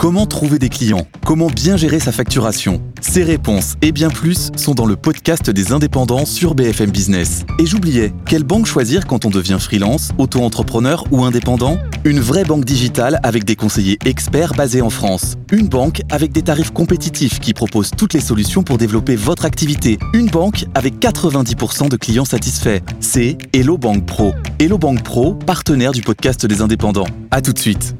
Comment trouver des clients ? Comment bien gérer sa facturation ? Ces réponses et bien plus sont dans le podcast des indépendants sur BFM Business. Et j'oubliais, quelle banque choisir quand on devient freelance, auto-entrepreneur ou indépendant ? Une vraie banque digitale avec des conseillers experts basés en France. Une banque avec des tarifs compétitifs qui propose toutes les solutions pour développer votre activité. Une banque avec 90% de clients satisfaits. C'est Hello Bank Pro. Hello Bank Pro, partenaire du podcast des indépendants. À tout de suite.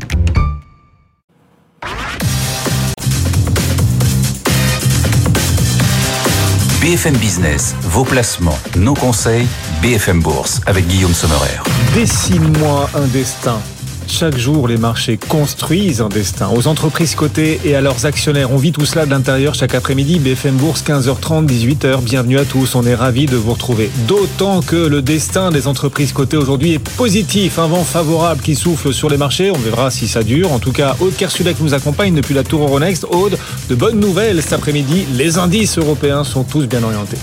BFM Business, vos placements, nos conseils, BFM Bourse avec Guillaume Sommerer. Dessine-moi un destin. Chaque jour, les marchés construisent un destin. Aux entreprises cotées et à leurs actionnaires. On vit tout cela de l'intérieur chaque après-midi. BFM Bourse, 15h30, 18h. Bienvenue à tous. On est ravis de vous retrouver. D'autant que le destin des entreprises cotées aujourd'hui est positif. Un vent favorable qui souffle sur les marchés. On verra si ça dure. En tout cas, Aude Kersulek nous accompagne depuis la tour Euronext. Aude, de bonnes nouvelles cet après-midi. Les indices européens sont tous bien orientés.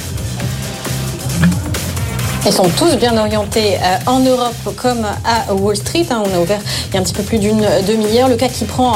Ils sont tous bien orientés en Europe comme à Wall Street. On a ouvert il y a un petit peu plus d'une demi-heure. Le CAC qui prend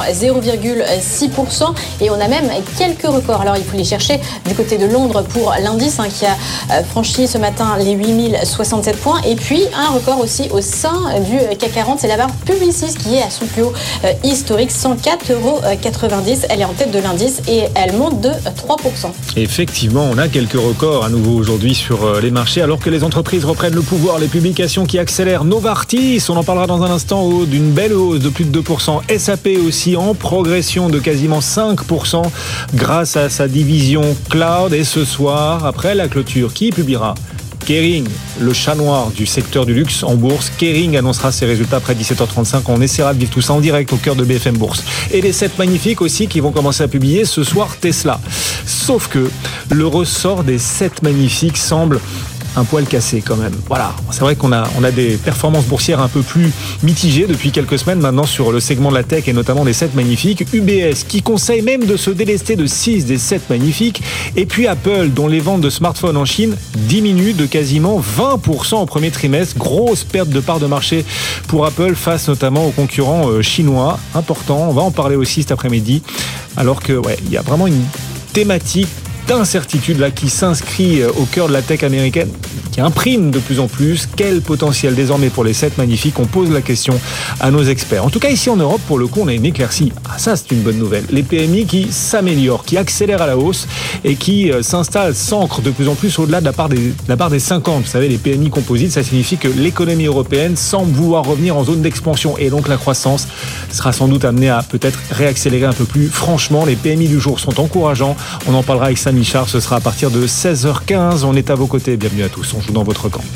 0,6% et on a même quelques records. Alors il faut les chercher du côté de Londres pour l'indice qui a franchi ce matin les 8067 points. Et puis un record aussi au sein du CAC 40. C'est la barre Publicis qui est à son plus haut historique, 104,90 €. Elle est en tête de l'indice et elle monte de 3%. Effectivement, on a quelques records à nouveau aujourd'hui sur les marchés alors que les entreprises reprennent le pouvoir, les publications qui accélèrent. Novartis, on en parlera dans un instant, d'une belle hausse de plus de 2%. SAP aussi en progression de quasiment 5% grâce à sa division cloud. Et ce soir, après la clôture, qui publiera ? Kering, le chat noir du secteur du luxe en bourse. Kering annoncera ses résultats après 17h35. On essaiera de vivre tout ça en direct au cœur de BFM Bourse. Et les 7 magnifiques aussi qui vont commencer à publier ce soir Tesla. Sauf que le ressort des 7 magnifiques semble un poil cassé quand même. Voilà, c'est vrai qu'on a des performances boursières un peu plus mitigées depuis quelques semaines maintenant sur le segment de la tech et notamment les 7 magnifiques. UBS qui conseille même de se délester de 6 des 7 magnifiques. Et puis Apple dont les ventes de smartphones en Chine diminuent de quasiment 20% au premier trimestre. Grosse perte de part de marché pour Apple face notamment aux concurrents chinois. Important, on va en parler aussi cet après-midi. Alors que il y a vraiment une thématique d'incertitude là qui s'inscrit au cœur de la tech américaine, qui imprime de plus en plus. Quel potentiel désormais pour les 7 magnifiques ? On pose la question à nos experts. En tout cas ici en Europe, pour le coup, on a une éclaircie. Ah, ça c'est une bonne nouvelle. Les PMI qui s'améliorent, qui accélèrent à la hausse et qui s'installent, s'ancrent de plus en plus au-delà de la barre des 50. Vous savez, les PMI composites, ça signifie que l'économie européenne semble vouloir revenir en zone d'expansion et donc la croissance sera sans doute amenée à peut-être réaccélérer un peu plus franchement. Les PMI du jour sont encourageants. On en parlera avec Samy Char, ce sera à partir de 16h15. On est à vos côtés. Bienvenue à tous. On joue dans votre camp.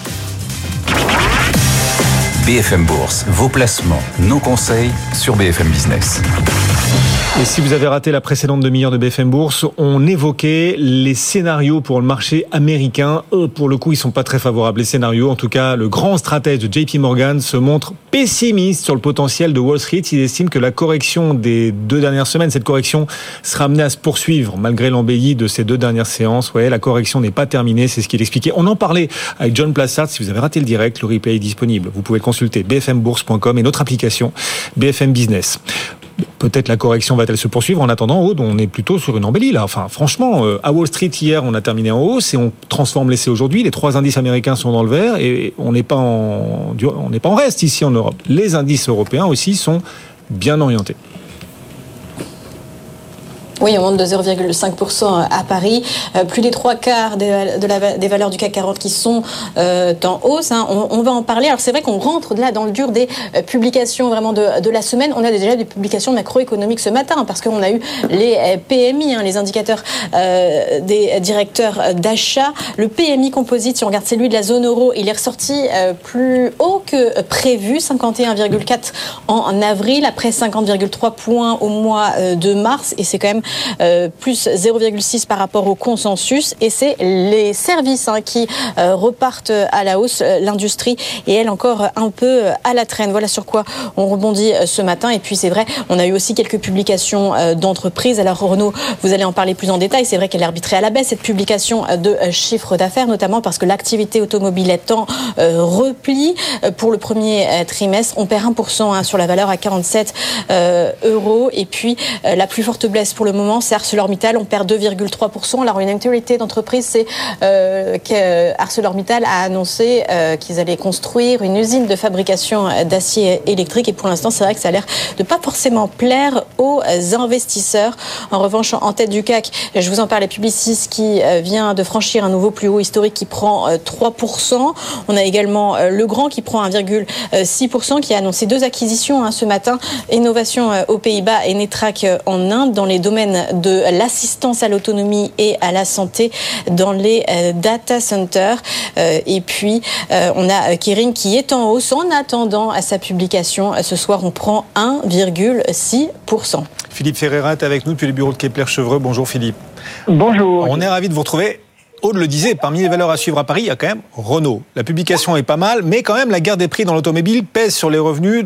BFM Bourse, vos placements, nos conseils sur BFM Business. Et si vous avez raté la précédente demi-heure de BFM Bourse, on évoquait les scénarios pour le marché américain. Pour le coup, ils sont pas très favorables, les scénarios. En tout cas, le grand stratège de JP Morgan se montre pessimiste sur le potentiel de Wall Street. Il estime que la correction des 2 dernières semaines, cette correction sera amenée à se poursuivre malgré l'embellie de ces 2 dernières séances. Ouais, la correction n'est pas terminée, c'est ce qu'il expliquait. On en parlait avec John Plassard. Si vous avez raté le direct, le replay est disponible. Vous pouvez consulter bfmbourse.com et notre application BFM Business. Peut-être la correction va-t-elle se poursuivre. En attendant, Aude, on est plutôt sur une embellie là. Enfin, franchement, à Wall Street hier, on a terminé en hausse et on transforme l'essai aujourd'hui. Les 3 indices américains sont dans le vert et on n'est pas en reste ici en Europe. Les indices européens aussi sont bien orientés. Oui, on monte de 0,5% à Paris. Plus des 3/4 des valeurs du CAC 40 qui sont en hausse. On va en parler. Alors c'est vrai qu'on rentre là dans le dur des publications vraiment de la semaine. On a déjà des publications macroéconomiques ce matin parce qu'on a eu les PMI, les indicateurs des directeurs d'achat. Le PMI composite, si on regarde celui de la zone euro, il est ressorti plus haut que prévu, 51,4 en avril, après 50,3 points au mois de mars. Et c'est quand même plus 0,6 par rapport au consensus. Et c'est les services qui repartent à la hausse. L'industrie et elle encore un peu à la traîne. Voilà sur quoi on rebondit ce matin. Et puis c'est vrai, on a eu aussi quelques publications d'entreprises. Alors Renault, vous allez en parler plus en détail. C'est vrai qu'elle est arbitrée à la baisse, cette publication de chiffre d'affaires, notamment parce que l'activité automobile est en repli. Pour le premier trimestre, on perd 1% sur la valeur à 47 euros. Et puis la plus forte baisse pour le moment, c'est ArcelorMittal. On perd 2,3%. Alors une actualité d'entreprise, c'est qu'ArcelorMittal a annoncé qu'ils allaient construire une usine de fabrication d'acier électrique. Et pour l'instant, c'est vrai que ça a l'air de pas forcément plaire aux investisseurs. En revanche, en tête du CAC, je vous en parlais, Publicis qui vient de franchir un nouveau plus haut historique qui prend 3%. On a également Legrand qui prend 1,6%, qui a annoncé 2 acquisitions ce matin. Innovation aux Pays-Bas et Netrac en Inde dans les domaines de l'assistance à l'autonomie et à la santé dans les data centers. Et puis, on a Kering qui est en hausse en attendant à sa publication. Ce soir, on prend 1,6%. Philippe Ferreira est avec nous depuis les bureaux de Kepler-Chevreux. Bonjour Philippe. Bonjour. On est ravis de vous retrouver. Aude le disait, parmi les valeurs à suivre à Paris, il y a quand même Renault. La publication est pas mal, mais quand même la guerre des prix dans l'automobile pèse sur les revenus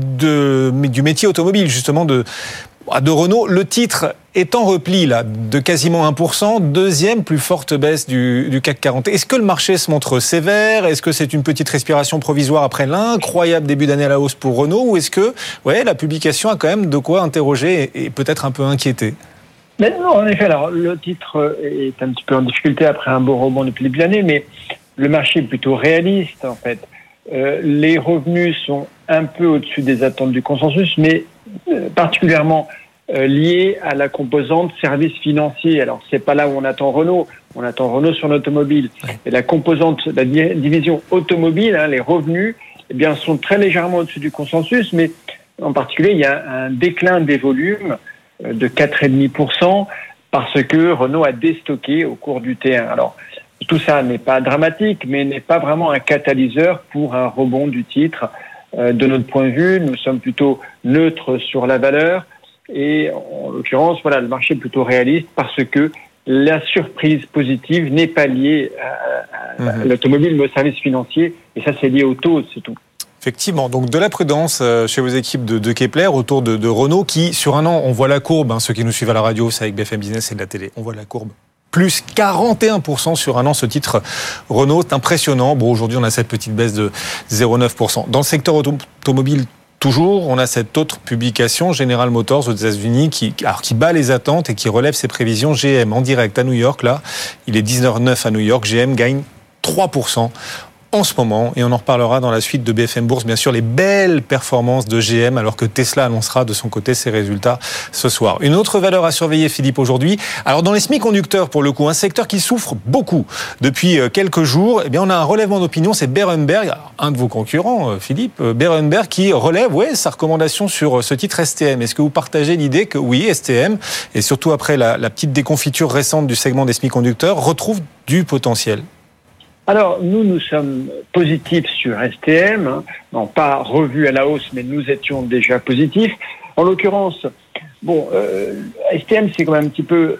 du métier automobile, justement de Renault. Le titre est en repli là, de quasiment 1%, deuxième plus forte baisse du CAC 40. Est-ce que le marché se montre sévère ? Est-ce que c'est une petite respiration provisoire après l'incroyable début d'année à la hausse pour Renault ? Ou est-ce que la publication a quand même de quoi interroger et peut-être un peu inquiéter ? Mais non, en effet, alors le titre est un petit peu en difficulté après un beau rebond depuis le début de l'année, mais le marché est plutôt réaliste en fait. Les revenus sont un peu au-dessus des attentes du consensus, mais particulièrement liés à la composante services financiers. Alors c'est pas là où on attend Renault sur l'automobile. Et la composante, la division automobile, les revenus, eh bien sont très légèrement au-dessus du consensus, mais en particulier il y a un déclin des volumes de 4,5% parce que Renault a déstocké au cours du T1. Alors, tout ça n'est pas dramatique, mais n'est pas vraiment un catalyseur pour un rebond du titre. De notre point de vue, nous sommes plutôt neutres sur la valeur et en l'occurrence, le marché est plutôt réaliste parce que la surprise positive n'est pas liée à l'automobile, mais aux services financiers et ça, c'est lié au taux, c'est tout. Effectivement, donc de la prudence chez vos équipes de Kepler autour de Renault qui, sur un an, on voit la courbe, ceux qui nous suivent à la radio, c'est avec BFM Business et de la télé, on voit la courbe. Plus 41% sur un an, ce titre Renault, c'est impressionnant. Bon, aujourd'hui, on a cette petite baisse de 0,9%. Dans le secteur automobile, toujours, on a cette autre publication, General Motors aux États-Unis, qui bat les attentes et qui relève ses prévisions. GM en direct à New York, là, il est 19,9 à New York. GM gagne 3% en ce moment, et on en reparlera dans la suite de BFM Bourse, bien sûr, les belles performances de GM, alors que Tesla annoncera de son côté ses résultats ce soir. Une autre valeur à surveiller, Philippe, aujourd'hui. Alors, dans les semi-conducteurs, pour le coup, un secteur qui souffre beaucoup depuis quelques jours, eh bien, on a un relèvement d'opinion, c'est Berenberg, un de vos concurrents, Philippe, Berenberg, qui relève, sa recommandation sur ce titre STM. Est-ce que vous partagez l'idée que, oui, STM, et surtout après la petite déconfiture récente du segment des semi-conducteurs, retrouve du potentiel ? Alors, nous sommes positifs sur STM, non pas revus à la hausse, mais nous étions déjà positifs. En l'occurrence, STM, c'est quand même un petit peu,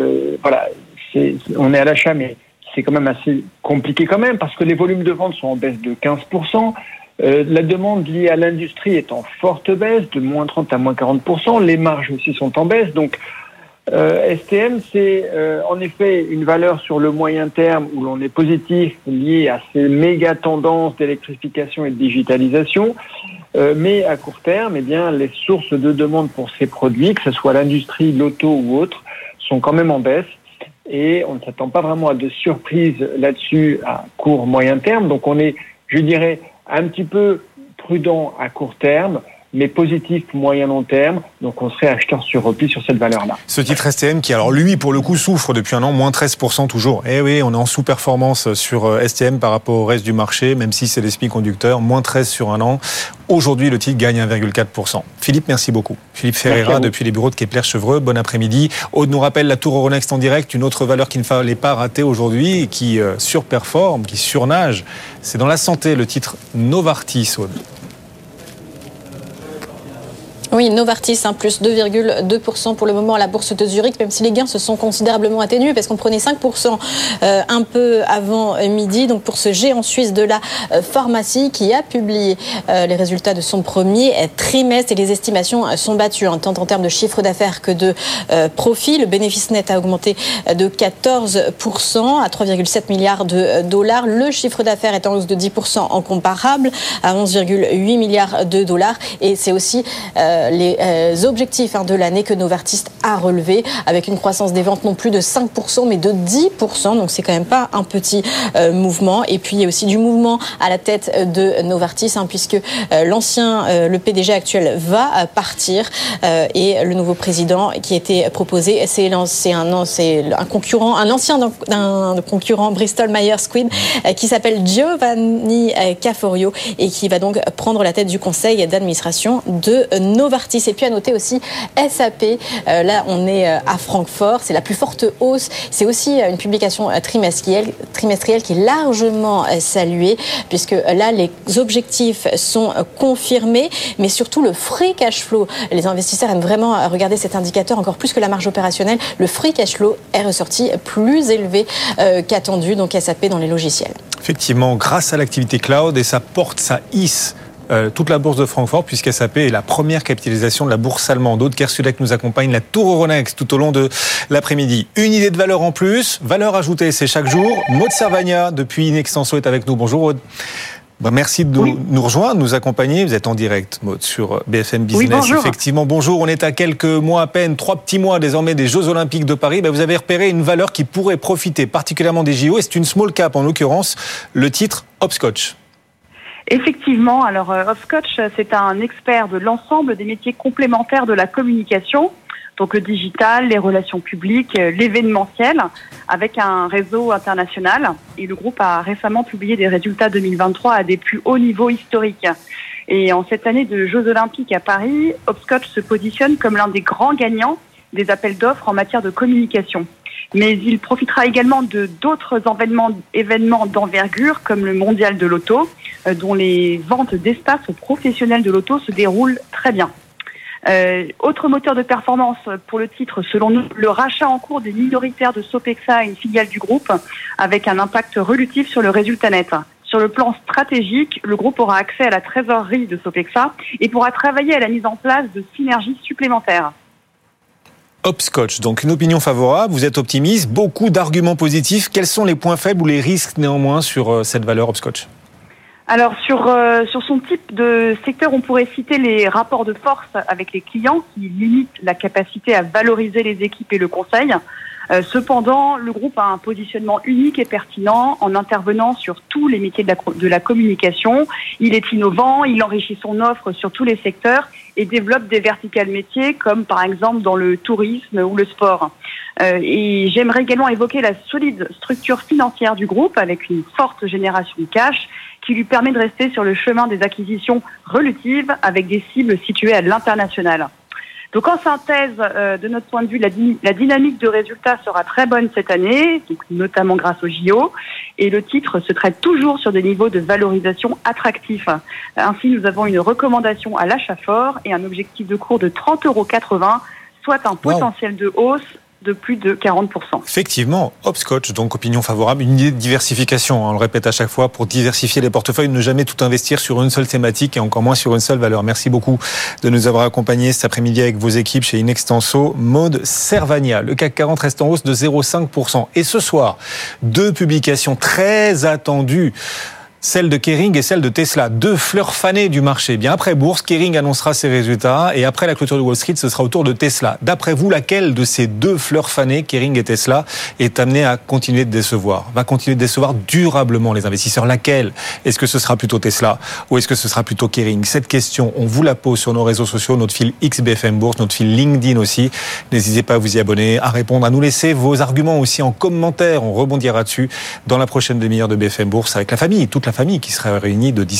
on est à l'achat, mais c'est quand même assez compliqué quand même, parce que les volumes de vente sont en baisse de 15%. La demande liée à l'industrie est en forte baisse, de moins 30 à moins 40%. Les marges aussi sont en baisse, donc STM, c'est en effet une valeur sur le moyen terme où l'on est positif lié à ces méga tendances d'électrification et de digitalisation, mais à court terme, les sources de demande pour ces produits, que ce soit l'industrie, l'auto ou autre, sont quand même en baisse et on ne s'attend pas vraiment à de surprises là-dessus à court moyen terme. Donc on est, je dirais, un petit peu prudent à court terme, mais positif moyen-long terme, donc on serait acheteur sur repli sur cette valeur-là. Ce titre STM qui, alors lui, pour le coup, souffre depuis un an, moins 13% toujours. Eh oui, on est en sous-performance sur STM par rapport au reste du marché, même si c'est les semi-conducteurs, moins 13 sur un an. Aujourd'hui, le titre gagne 1,4%. Philippe, merci beaucoup. Philippe Ferreira, depuis les bureaux de Kepler-Chevreux, bon après-midi. Aude nous rappelle la tour Euronext en direct, une autre valeur qu'il ne fallait pas rater aujourd'hui, qui surperforme, qui surnage. C'est dans la santé, le titre Novartis, Aude. Oui, Novartis, plus 2,2% pour le moment à la bourse de Zurich, même si les gains se sont considérablement atténués parce qu'on prenait 5% un peu avant midi. Donc pour ce géant suisse de la pharmacie qui a publié les résultats de son premier trimestre et les estimations sont battues, tant en termes de chiffre d'affaires que de profit. Le bénéfice net a augmenté de 14% à 3,7 milliards de dollars. Le chiffre d'affaires est en hausse de 10% en comparable à 11,8 milliards de dollars. Et c'est aussi les objectifs de l'année que Novartis a relevé avec une croissance des ventes non plus de 5% mais de 10%, donc c'est quand même pas un petit mouvement. Et puis il y a aussi du mouvement à la tête de Novartis puisque le PDG actuel va partir et le nouveau président qui a été proposé c'est un ancien d'un concurrent Bristol Myers Squibb qui s'appelle Giovanni Caforio et qui va donc prendre la tête du conseil d'administration de Novartis. Et puis à noter aussi SAP, là on est à Francfort, c'est la plus forte hausse, c'est aussi une publication trimestrielle qui est largement saluée puisque là les objectifs sont confirmés, mais surtout le free cash flow, les investisseurs aiment vraiment regarder cet indicateur encore plus que la marge opérationnelle, le free cash flow est ressorti plus élevé qu'attendu, donc SAP dans les logiciels. Effectivement, grâce à l'activité cloud et ça hisse toute la bourse de Francfort, puisque SAP est la première capitalisation de la bourse allemande. Aude Kersulek nous accompagne, la tour Euronext tout au long de l'après-midi. Une idée de valeur en plus, valeur ajoutée, c'est chaque jour. Maud Servagna, depuis Inextenso, est avec nous. Bonjour Aude. Merci de nous rejoindre, nous accompagner. Vous êtes en direct, Maud, sur BFM Business. Oui, bonjour. Effectivement, bonjour. On est à quelques mois à peine, 3 petits mois désormais des Jeux Olympiques de Paris. Vous avez repéré une valeur qui pourrait profiter particulièrement des JO. Et c'est une small cap, en l'occurrence, le titre Hopscotch. Effectivement, alors Hopscotch, c'est un expert de l'ensemble des métiers complémentaires de la communication, donc le digital, les relations publiques, l'événementiel, avec un réseau international. Et le groupe a récemment publié des résultats 2023 à des plus hauts niveaux historiques. Et en cette année de Jeux Olympiques à Paris, Hopscotch se positionne comme l'un des grands gagnants des appels d'offres en matière de communication. Mais il profitera également de d'autres événements d'envergure comme le mondial de l'auto, dont les ventes d'espaces aux professionnels de l'auto se déroulent très bien. Autre moteur de performance pour le titre, selon nous, le rachat en cours des minoritaires de Sopexa, une filiale du groupe, avec un impact relutif sur le résultat net. Sur le plan stratégique, le groupe aura accès à la trésorerie de Sopexa et pourra travailler à la mise en place de synergies supplémentaires. Hopscotch, donc une opinion favorable, vous êtes optimiste, beaucoup d'arguments positifs. Quels sont les points faibles ou les risques néanmoins sur cette valeur Hopscotch ? Alors sur son type de secteur, on pourrait citer les rapports de force avec les clients qui limitent la capacité à valoriser les équipes et le conseil. Cependant, le groupe a un positionnement unique et pertinent en intervenant sur tous les métiers de la communication. Il est innovant, il enrichit son offre sur tous les secteurs et développe des verticales métiers comme par exemple dans le tourisme ou le sport. Et j'aimerais également évoquer la solide structure financière du groupe avec une forte génération de cash qui lui permet de rester sur le chemin des acquisitions relutives avec des cibles situées à l'international. Donc en synthèse, de notre point de vue, la dynamique de résultats sera très bonne cette année, donc notamment grâce au JO, et le titre se traite toujours sur des niveaux de valorisation attractifs. Ainsi, nous avons une recommandation à l'achat fort et un objectif de cours de 30,80 €, soit un potentiel de hausse de plus de 40%. Effectivement, Hopscotch, donc opinion favorable, une idée de diversification, on le répète à chaque fois, pour diversifier les portefeuilles, ne jamais tout investir sur une seule thématique et encore moins sur une seule valeur. Merci beaucoup de nous avoir accompagnés cet après-midi avec vos équipes chez Inextenso. Maud Servagna, le CAC 40 reste en hausse de 0,5%. Et ce soir, 2 publications très attendues, celle de Kering et celle de Tesla, 2 fleurs fanées du marché. Bien après bourse, Kering annoncera ses résultats et après la clôture de Wall Street, ce sera au tour de Tesla. D'après vous, laquelle de ces 2 fleurs fanées, Kering et Tesla, est amenée à continuer de décevoir, va continuer de décevoir durablement les investisseurs? Laquelle? Est-ce que ce sera plutôt Tesla ou est-ce que ce sera plutôt Kering? Cette question, on vous la pose sur nos réseaux sociaux, notre fil XBFM Bourse, notre fil LinkedIn aussi. N'hésitez pas à vous y abonner, à répondre, à nous laisser vos arguments aussi en commentaire. On rebondira dessus dans la prochaine demi-heure de BFM Bourse avec la famille, toute la famille qui sera réunie de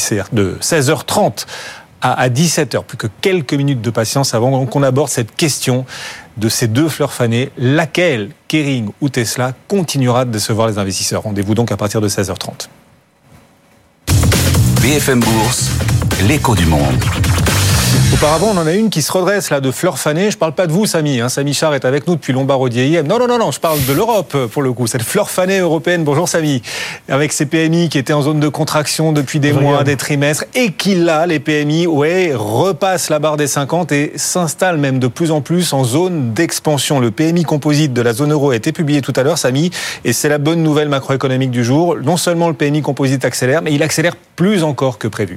16h30 à 17h. Plus que quelques minutes de patience avant qu'on aborde cette question de ces 2 fleurs fanées. Laquelle, Kering ou Tesla, continuera de décevoir les investisseurs? Rendez-vous donc à partir de 16h30. BFM Bourse, l'écho du monde. Auparavant, on en a une qui se redresse là, de fleurs fanées. Je parle pas de vous, Samy. Samy Char est avec nous depuis Lombard-Odier IM. Non, je parle de l'Europe pour le coup. Cette fleur fanée européenne. Bonjour Samy. Avec ces PMI qui étaient en zone de contraction depuis des mois, des trimestres, et qui là, les PMI, repassent la barre des 50 et s'installent même de plus en plus en zone d'expansion. Le PMI composite de la zone euro a été publié tout à l'heure, Samy, et c'est la bonne nouvelle macroéconomique du jour. Non seulement le PMI composite accélère, mais il accélère plus encore que prévu.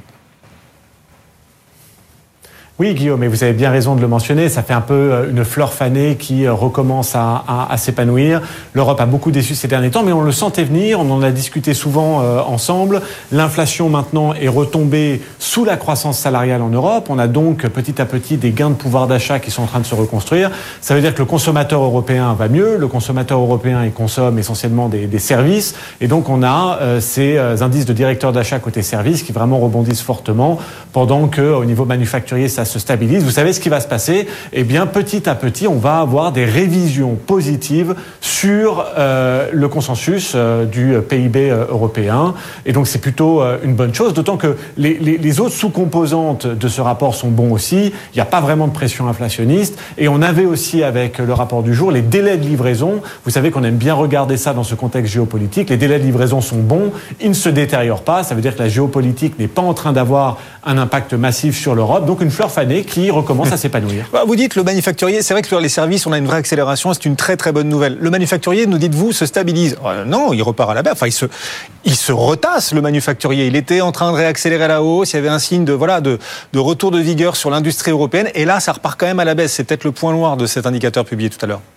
Oui, Guillaume, mais vous avez bien raison de le mentionner. Ça fait un peu une fleur fanée qui recommence à s'épanouir. L'Europe a beaucoup déçu ces derniers temps, mais on le sentait venir. On en a discuté souvent ensemble. L'inflation maintenant est retombée sous la croissance salariale en Europe. On a donc petit à petit des gains de pouvoir d'achat qui sont en train de se reconstruire. Ça veut dire que le consommateur européen va mieux. Le consommateur européen, il consomme essentiellement des services. Et donc on a ces indices de directeurs d'achat côté services qui vraiment rebondissent fortement, pendant qu'au niveau manufacturier, ça se stabilise. Vous savez ce qui va se passer? Eh bien, petit à petit, on va avoir des révisions positives sur le consensus du PIB européen. Et donc, c'est plutôt une bonne chose, d'autant que les autres sous-composantes de ce rapport sont bons aussi. Il n'y a pas vraiment de pression inflationniste. Et on avait aussi, avec le rapport du jour, les délais de livraison. Vous savez qu'on aime bien regarder ça dans ce contexte géopolitique. Les délais de livraison sont bons. Ils ne se détériorent pas. Ça veut dire que la géopolitique n'est pas en train d'avoir un impact massif sur l'Europe. Donc, une fleur fanée qui recommence à s'épanouir. Vous dites le manufacturier, c'est vrai que sur les services, on a une vraie accélération, c'est une très très bonne nouvelle. Le manufacturier, nous dites-vous, se stabilise. Non, il repart à la baisse. Enfin, il se retasse, le manufacturier. Il était en train de réaccélérer à la hausse. Il y avait un signe de retour de vigueur sur l'industrie européenne. Et là, ça repart quand même à la baisse. C'est peut-être le point noir de cet indicateur publié tout à l'heure.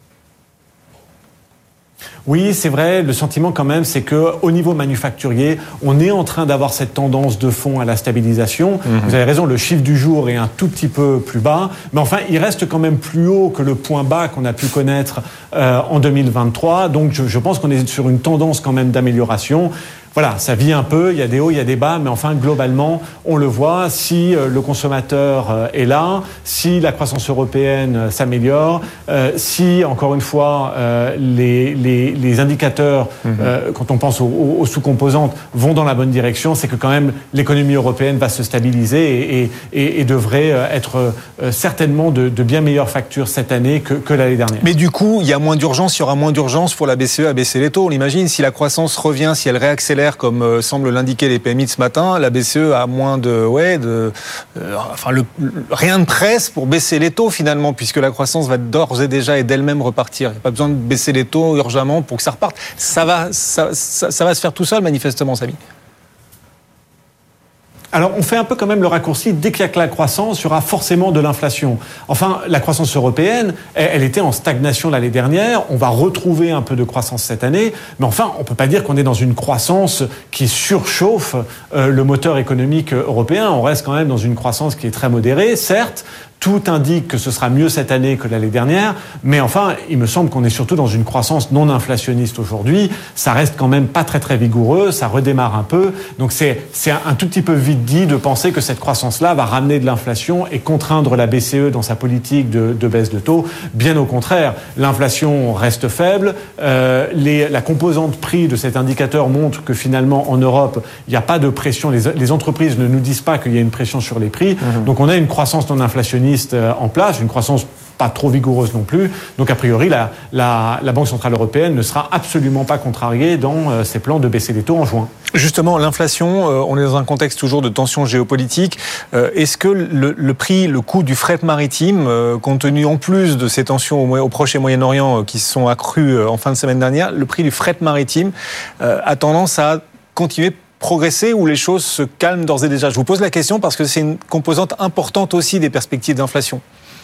Oui, c'est vrai. Le sentiment quand même, c'est que au niveau manufacturier, on est en train d'avoir cette tendance de fond à la stabilisation. Vous avez raison, le chiffre du jour est un tout petit peu plus bas, mais enfin, il reste quand même plus haut que le point bas qu'on a pu connaître en 2023. Donc, je pense qu'on est sur une tendance quand même d'amélioration. Voilà, ça vit un peu, il y a des hauts, il y a des bas, mais enfin, globalement, on le voit, si le consommateur est là, si la croissance européenne s'améliore, si, encore une fois, les indicateurs, quand on pense aux sous-composantes, vont dans la bonne direction, c'est que quand même, l'économie européenne va se stabiliser et devrait être certainement de bien meilleures factures cette année que l'année dernière. Mais du coup, il y a moins d'urgence, il y aura moins d'urgence pour la BCE à baisser les taux. On l'imagine, si la croissance revient, si elle réaccélère, comme semblent l'indiquer les PMI de ce matin, la BCE a moins rien ne presse pour baisser les taux finalement, puisque la croissance va d'ores et déjà et d'elle-même repartir. Il n'y a pas besoin de baisser les taux urgemment pour que ça reparte. Ça va se faire tout seul manifestement, Samy. Alors, on fait un peu quand même le raccourci. Dès qu'il y a que la croissance, il y aura forcément de l'inflation. Enfin, la croissance européenne, elle était en stagnation l'année dernière. On va retrouver un peu de croissance cette année. Mais enfin, on peut pas dire qu'on est dans une croissance qui surchauffe le moteur économique européen. On reste quand même dans une croissance qui est très modérée, certes. Tout indique que ce sera mieux cette année que l'année dernière, mais enfin, il me semble qu'on est surtout dans une croissance non inflationniste aujourd'hui. Ça reste quand même pas très très vigoureux, ça redémarre un peu. Donc c'est un tout petit peu vite dit de penser que cette croissance-là va ramener de l'inflation et contraindre la BCE dans sa politique de baisse de taux. Bien au contraire, l'inflation reste faible. La composante prix de cet indicateur montre que finalement en Europe, il n'y a pas de pression. Les entreprises ne nous disent pas qu'il y a une pression sur les prix. Donc on a une croissance non inflationniste en place, une croissance pas trop vigoureuse non plus. Donc a priori, la Banque Centrale Européenne ne sera absolument pas contrariée dans ses plans de baisser les taux en juin. Justement, l'inflation, on est dans un contexte toujours de tension géopolitique. Est-ce que le coût du fret maritime, compte tenu en plus de ces tensions au Proche et Moyen-Orient qui se sont accrues en fin de semaine dernière, le prix du fret maritime a tendance à continuer progresser ou les choses se calment d'ores et déjà? Je vous pose la question parce que c'est une composante importante aussi des perspectives d'inflation.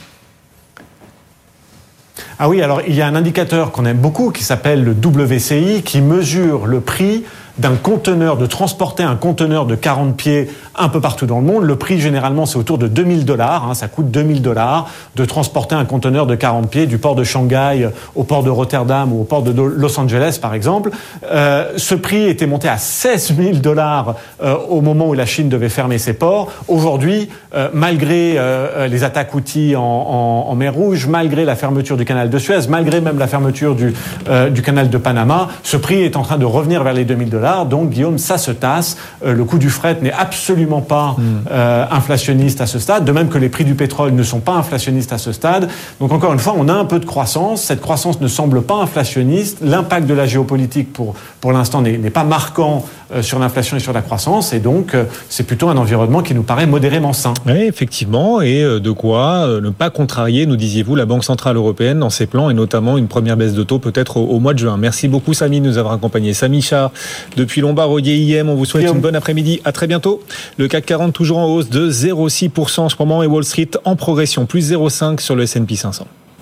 Ah oui, alors il y a un indicateur qu'on aime beaucoup qui s'appelle le WCI qui mesure le prix d'un conteneur, de transporter un conteneur de 40 pieds un peu partout dans le monde. Le prix, généralement, c'est autour de $2,000. Ça coûte $2,000 de transporter un conteneur de 40 pieds du port de Shanghai au port de Rotterdam ou au port de Los Angeles, par exemple. Ce prix était monté à $16,000 au moment où la Chine devait fermer ses ports. Aujourd'hui, malgré les attaques Houthis en mer Rouge, malgré la fermeture du canal de Suez, malgré même la fermeture du canal de Panama, ce prix est en train de revenir vers les $2,000. $. Donc, Guillaume, ça se tasse. Le coût du fret n'est absolument pas inflationniste à ce stade, de même que les prix du pétrole ne sont pas inflationnistes à ce stade. Donc, encore une fois, on a un peu de croissance. Cette croissance ne semble pas inflationniste. L'impact de la géopolitique, pour l'instant, n'est pas marquant sur l'inflation et sur la croissance. Et donc, c'est plutôt un environnement qui nous paraît modérément sain. Oui, effectivement. Et de quoi ne pas contrarier, nous disiez-vous, la Banque Centrale Européenne dans ses plans, et notamment une première baisse de taux peut-être au mois de juin. Merci beaucoup, Samy, de nous avoir accompagnés. Samy Char, depuis Lombard-Odier IM, on vous souhaite une bonne après-midi. À très bientôt. Le CAC 40 toujours en hausse de 0,6% en ce moment et Wall Street en progression, plus 0,5 sur le S&P 500.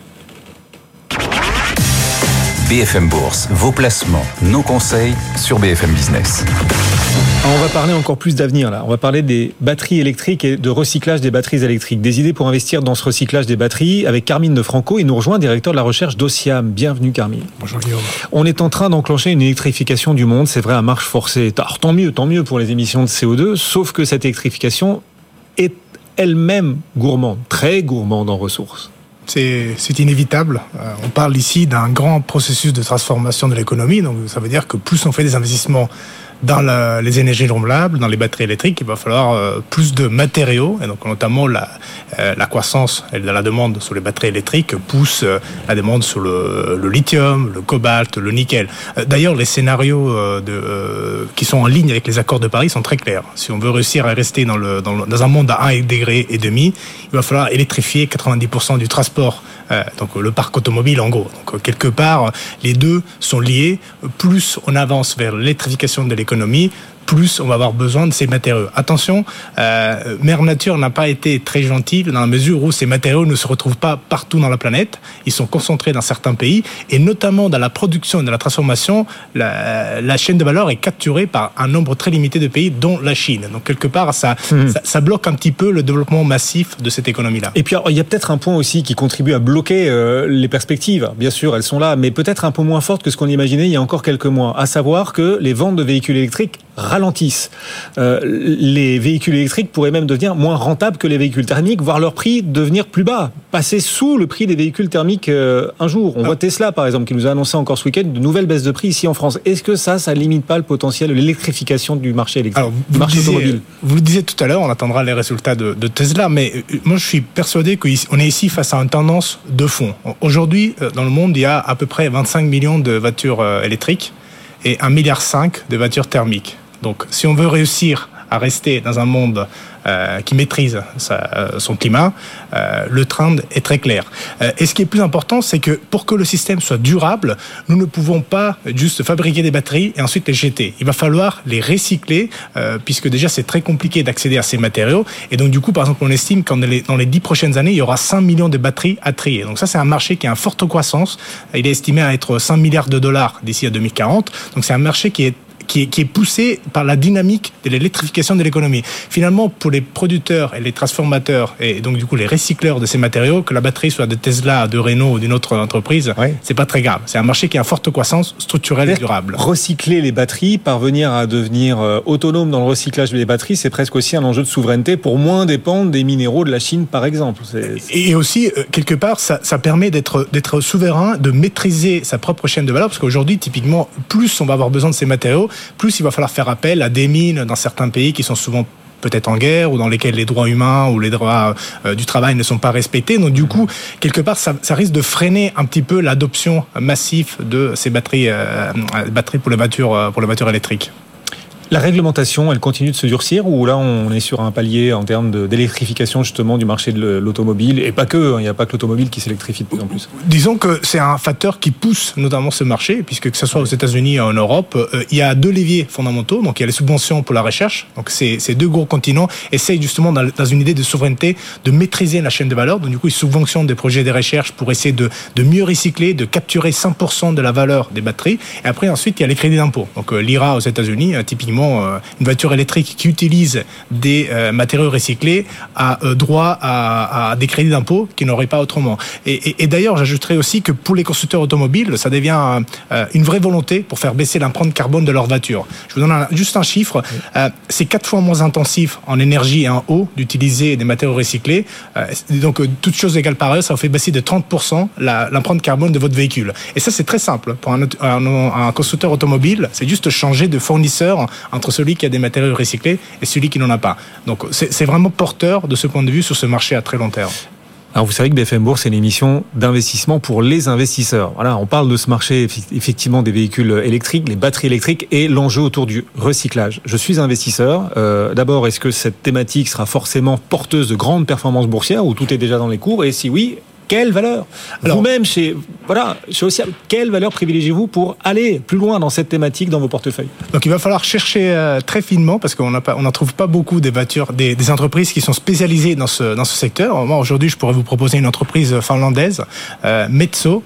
BFM Bourse, vos placements, nos conseils sur BFM Business. On va parler encore plus d'avenir là. On va parler des batteries électriques et de recyclage des batteries électriques. Des idées pour investir dans ce recyclage des batteries avec Carmine Defranco. Il nous rejoint, directeur de la recherche d'Ociam. Bienvenue Carmine. Bonjour Guillaume. On est en train d'enclencher une électrification du monde, c'est vrai, à marche forcée. Alors tant mieux pour les émissions de CO2, sauf que cette électrification est elle-même gourmande, très gourmande en ressources. C'est inévitable. On parle ici d'un grand processus de transformation de l'économie. Donc, ça veut dire que plus on fait des investissements dans les énergies renouvelables, dans les batteries électriques, il va falloir plus de matériaux. Et donc, notamment, la croissance de la demande sur les batteries électriques pousse la demande sur le lithium, le cobalt, le nickel. D'ailleurs, les scénarios qui sont en ligne avec les accords de Paris sont très clairs. Si on veut réussir à rester dans un monde à 1,5 degré, il va falloir électrifier 90% du transport. Donc le parc automobile en gros. Donc quelque part, les deux sont liés. Plus on avance vers l'électrification de l'économie, plus on va avoir besoin de ces matériaux. Attention, Mère Nature n'a pas été très gentille dans la mesure où ces matériaux ne se retrouvent pas partout dans la planète. Ils sont concentrés dans certains pays et notamment dans la production et dans la transformation, la chaîne de valeur est capturée par un nombre très limité de pays, dont la Chine. Donc quelque part, ça bloque un petit peu le développement massif de cette économie-là. Et puis alors, il y a peut-être un point aussi qui contribue à bloquer les perspectives. Bien sûr, elles sont là, mais peut-être un peu moins fortes que ce qu'on imaginait il y a encore quelques mois. À savoir que les ventes de véhicules électriques ralentissent. Les véhicules électriques pourraient même devenir moins rentables que les véhicules thermiques, voire leur prix devenir plus bas, passer sous le prix des véhicules thermiques un jour. On voit Tesla, par exemple, qui nous a annoncé encore ce week-end de nouvelles baisses de prix ici en France. Est-ce que ça limite pas le potentiel de l'électrification du marché électrique, Alors, automobile? Vous le disiez tout à l'heure, on attendra les résultats de Tesla, mais moi je suis persuadé qu'on est ici face à une tendance de fond. Aujourd'hui, dans le monde, il y a à peu près 25 millions de voitures électriques et 1,5 milliard de voitures thermiques. Donc, si on veut réussir à rester dans un monde qui maîtrise son climat, le trend est très clair. Et ce qui est plus important, c'est que pour que le système soit durable, nous ne pouvons pas juste fabriquer des batteries et ensuite les jeter. Il va falloir les recycler, puisque déjà c'est très compliqué d'accéder à ces matériaux. Et donc du coup, par exemple, on estime qu'en dans les 10 prochaines années, il y aura 5 millions de batteries à trier. Donc ça, c'est un marché qui a une forte croissance. Il est estimé à être 5 milliards de dollars d'ici à 2040. Donc c'est un marché qui est poussé par la dynamique de l'électrification de l'économie. Finalement, pour les producteurs et les transformateurs, et donc du coup les recycleurs de ces matériaux, que la batterie soit de Tesla, de Renault ou d'une autre entreprise, c'est pas très grave. C'est un marché qui a une forte croissance structurelle et durable. Recycler les batteries, parvenir à devenir autonome dans le recyclage des batteries, c'est presque aussi un enjeu de souveraineté pour moins dépendre des minéraux de la Chine, par exemple. Et aussi, quelque part, ça permet d'être souverain, de maîtriser sa propre chaîne de valeur, parce qu'aujourd'hui, typiquement, plus on va avoir besoin de ces matériaux, plus il va falloir faire appel à des mines dans certains pays qui sont souvent peut-être en guerre ou dans lesquels les droits humains ou les droits du travail ne sont pas respectés. Donc du coup, quelque part, ça risque de freiner un petit peu l'adoption massive de ces batteries pour les voitures électriques. La réglementation, elle continue de se durcir ou là on est sur un palier en termes d'électrification justement du marché de l'automobile et pas que, il n'y a pas que l'automobile qui s'électrifie de plus en plus. Disons que c'est un facteur qui pousse notamment ce marché, puisque que ce soit aux États-Unis ou en Europe, il y a deux leviers fondamentaux. Donc il y a les subventions pour la recherche. Donc ces deux gros continents essayent justement dans une idée de souveraineté de maîtriser la chaîne de valeur. Donc du coup ils subventionnent des projets de recherche pour essayer de mieux recycler, de capturer 100% de la valeur des batteries. Et après ensuite il y a les crédits d'impôt. Donc l'IRA aux États-Unis typiquement effectivement, une voiture électrique qui utilise des matériaux recyclés a droit à des crédits d'impôt qu'il n'aurait pas autrement. Et d'ailleurs, j'ajouterais aussi que pour les constructeurs automobiles, ça devient une vraie volonté pour faire baisser l'empreinte carbone de leur voiture. Je vous donne juste un chiffre. C'est 4 fois moins intensif en énergie et en eau d'utiliser des matériaux recyclés. Donc, toutes choses égales par ailleurs, ça vous fait baisser de 30% l'empreinte carbone de votre véhicule. Et ça, c'est très simple. Pour un constructeur automobile, c'est juste changer de fournisseur entre celui qui a des matériaux recyclés et celui qui n'en a pas. Donc, c'est vraiment porteur de ce point de vue sur ce marché à très long terme. Alors vous savez que BFM Bourse, c'est une émission d'investissement pour les investisseurs. Voilà, on parle de ce marché effectivement des véhicules électriques, les batteries électriques et l'enjeu autour du recyclage. Je suis investisseur. D'abord, est-ce que cette thématique sera forcément porteuse de grandes performances boursières ou tout est déjà dans les cours? Et si oui, quelle valeur? Alors, vous-même, chez Osiam, quelle valeur privilégiez-vous pour aller plus loin dans cette thématique dans vos portefeuilles? Donc il va falloir chercher très finement parce qu'on n'en trouve pas beaucoup des entreprises qui sont spécialisées dans ce secteur. Moi, aujourd'hui, je pourrais vous proposer une entreprise finlandaise, Metso,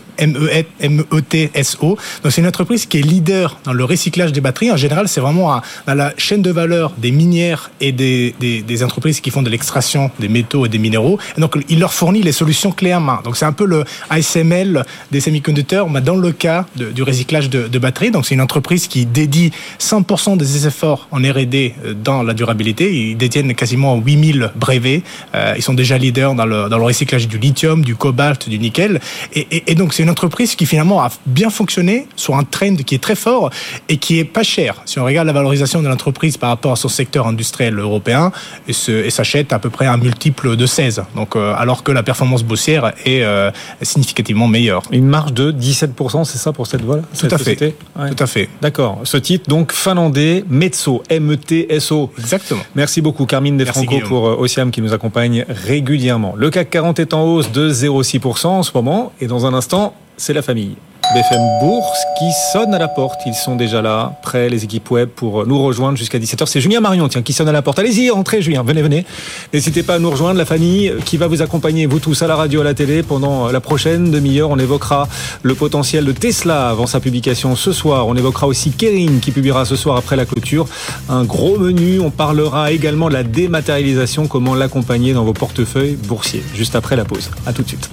METSO. Donc c'est une entreprise qui est leader dans le recyclage des batteries. En général, c'est vraiment dans la chaîne de valeur des minières et des entreprises qui font de l'extraction des métaux et des minéraux. Et donc il leur fournit les solutions clés en main. Donc c'est un peu le ASML des semi-conducteurs, mais dans le cas du recyclage de batteries. Donc c'est une entreprise qui dédie 100% de ses efforts en R&D dans la durabilité. Ils détiennent quasiment 8000 brevets. Ils sont déjà leaders dans le recyclage du lithium, du cobalt, du nickel. Et donc c'est une entreprise qui finalement a bien fonctionné sur un trend qui est très fort et qui est pas cher. Si on regarde la valorisation de l'entreprise par rapport à son secteur industriel européen, et s'achète à peu près un multiple de 16. Donc alors que la performance boursière est significativement meilleure. Une marge de 17%, c'est ça pour cette voie? Tout à fait. Ouais. Tout à fait. D'accord. Ce titre, donc, finlandais, Metso, METSO. Exactement. Merci beaucoup, Carmine Defranco, pour Osiam qui nous accompagne régulièrement. Le CAC 40 est en hausse de 0,6% en ce moment. Et dans un instant, c'est la famille. BFM Bourse qui sonne à la porte. Ils sont déjà là, prêts, les équipes web, pour nous rejoindre jusqu'à 17h. C'est Julien Marion, qui sonne à la porte. Allez-y, entrez, Julien, venez. N'hésitez pas à nous rejoindre, la famille qui va vous accompagner, vous tous, à la radio, à la télé. Pendant la prochaine demi-heure, on évoquera le potentiel de Tesla avant sa publication ce soir. On évoquera aussi Kering qui publiera ce soir après la clôture un gros menu. On parlera également de la dématérialisation, comment l'accompagner dans vos portefeuilles boursiers. Juste après la pause. À tout de suite.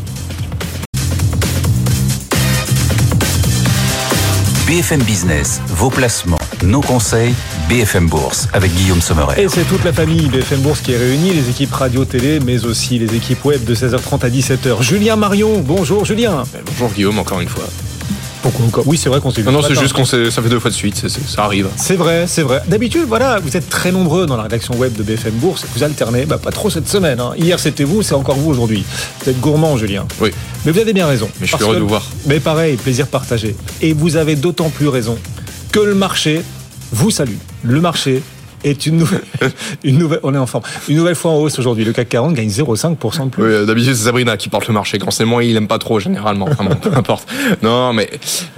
BFM Business, vos placements, nos conseils, BFM Bourse avec Guillaume Sommerer. Et c'est toute la famille BFM Bourse qui est réunie, les équipes radio-télé, mais aussi les équipes web de 16h30 à 17h. Julien Marion, bonjour Julien. Bonjour Guillaume, encore une fois. Pourquoi encore? Oui, c'est vrai qu'on s'est vu. Non, c'est juste ça fait 2 fois de suite, ça arrive. C'est vrai. D'habitude, voilà, vous êtes très nombreux dans la rédaction web de BFM Bourse. Vous alternez, pas trop cette semaine. Hier, c'était vous, c'est encore vous aujourd'hui. Vous êtes gourmand, Julien. Oui. Mais vous avez bien raison. Mais je suis heureux de vous voir. Mais pareil, plaisir partagé. Et vous avez d'autant plus raison que le marché vous salue. Le marché est une nouvelle, on est en forme. Une nouvelle fois en hausse aujourd'hui. Le CAC 40 gagne 0,5% de plus. Oui, d'habitude, c'est Sabrina qui porte le marché. Quand c'est moi, il aime pas trop, généralement. Enfin, bon, peu importe. Non, mais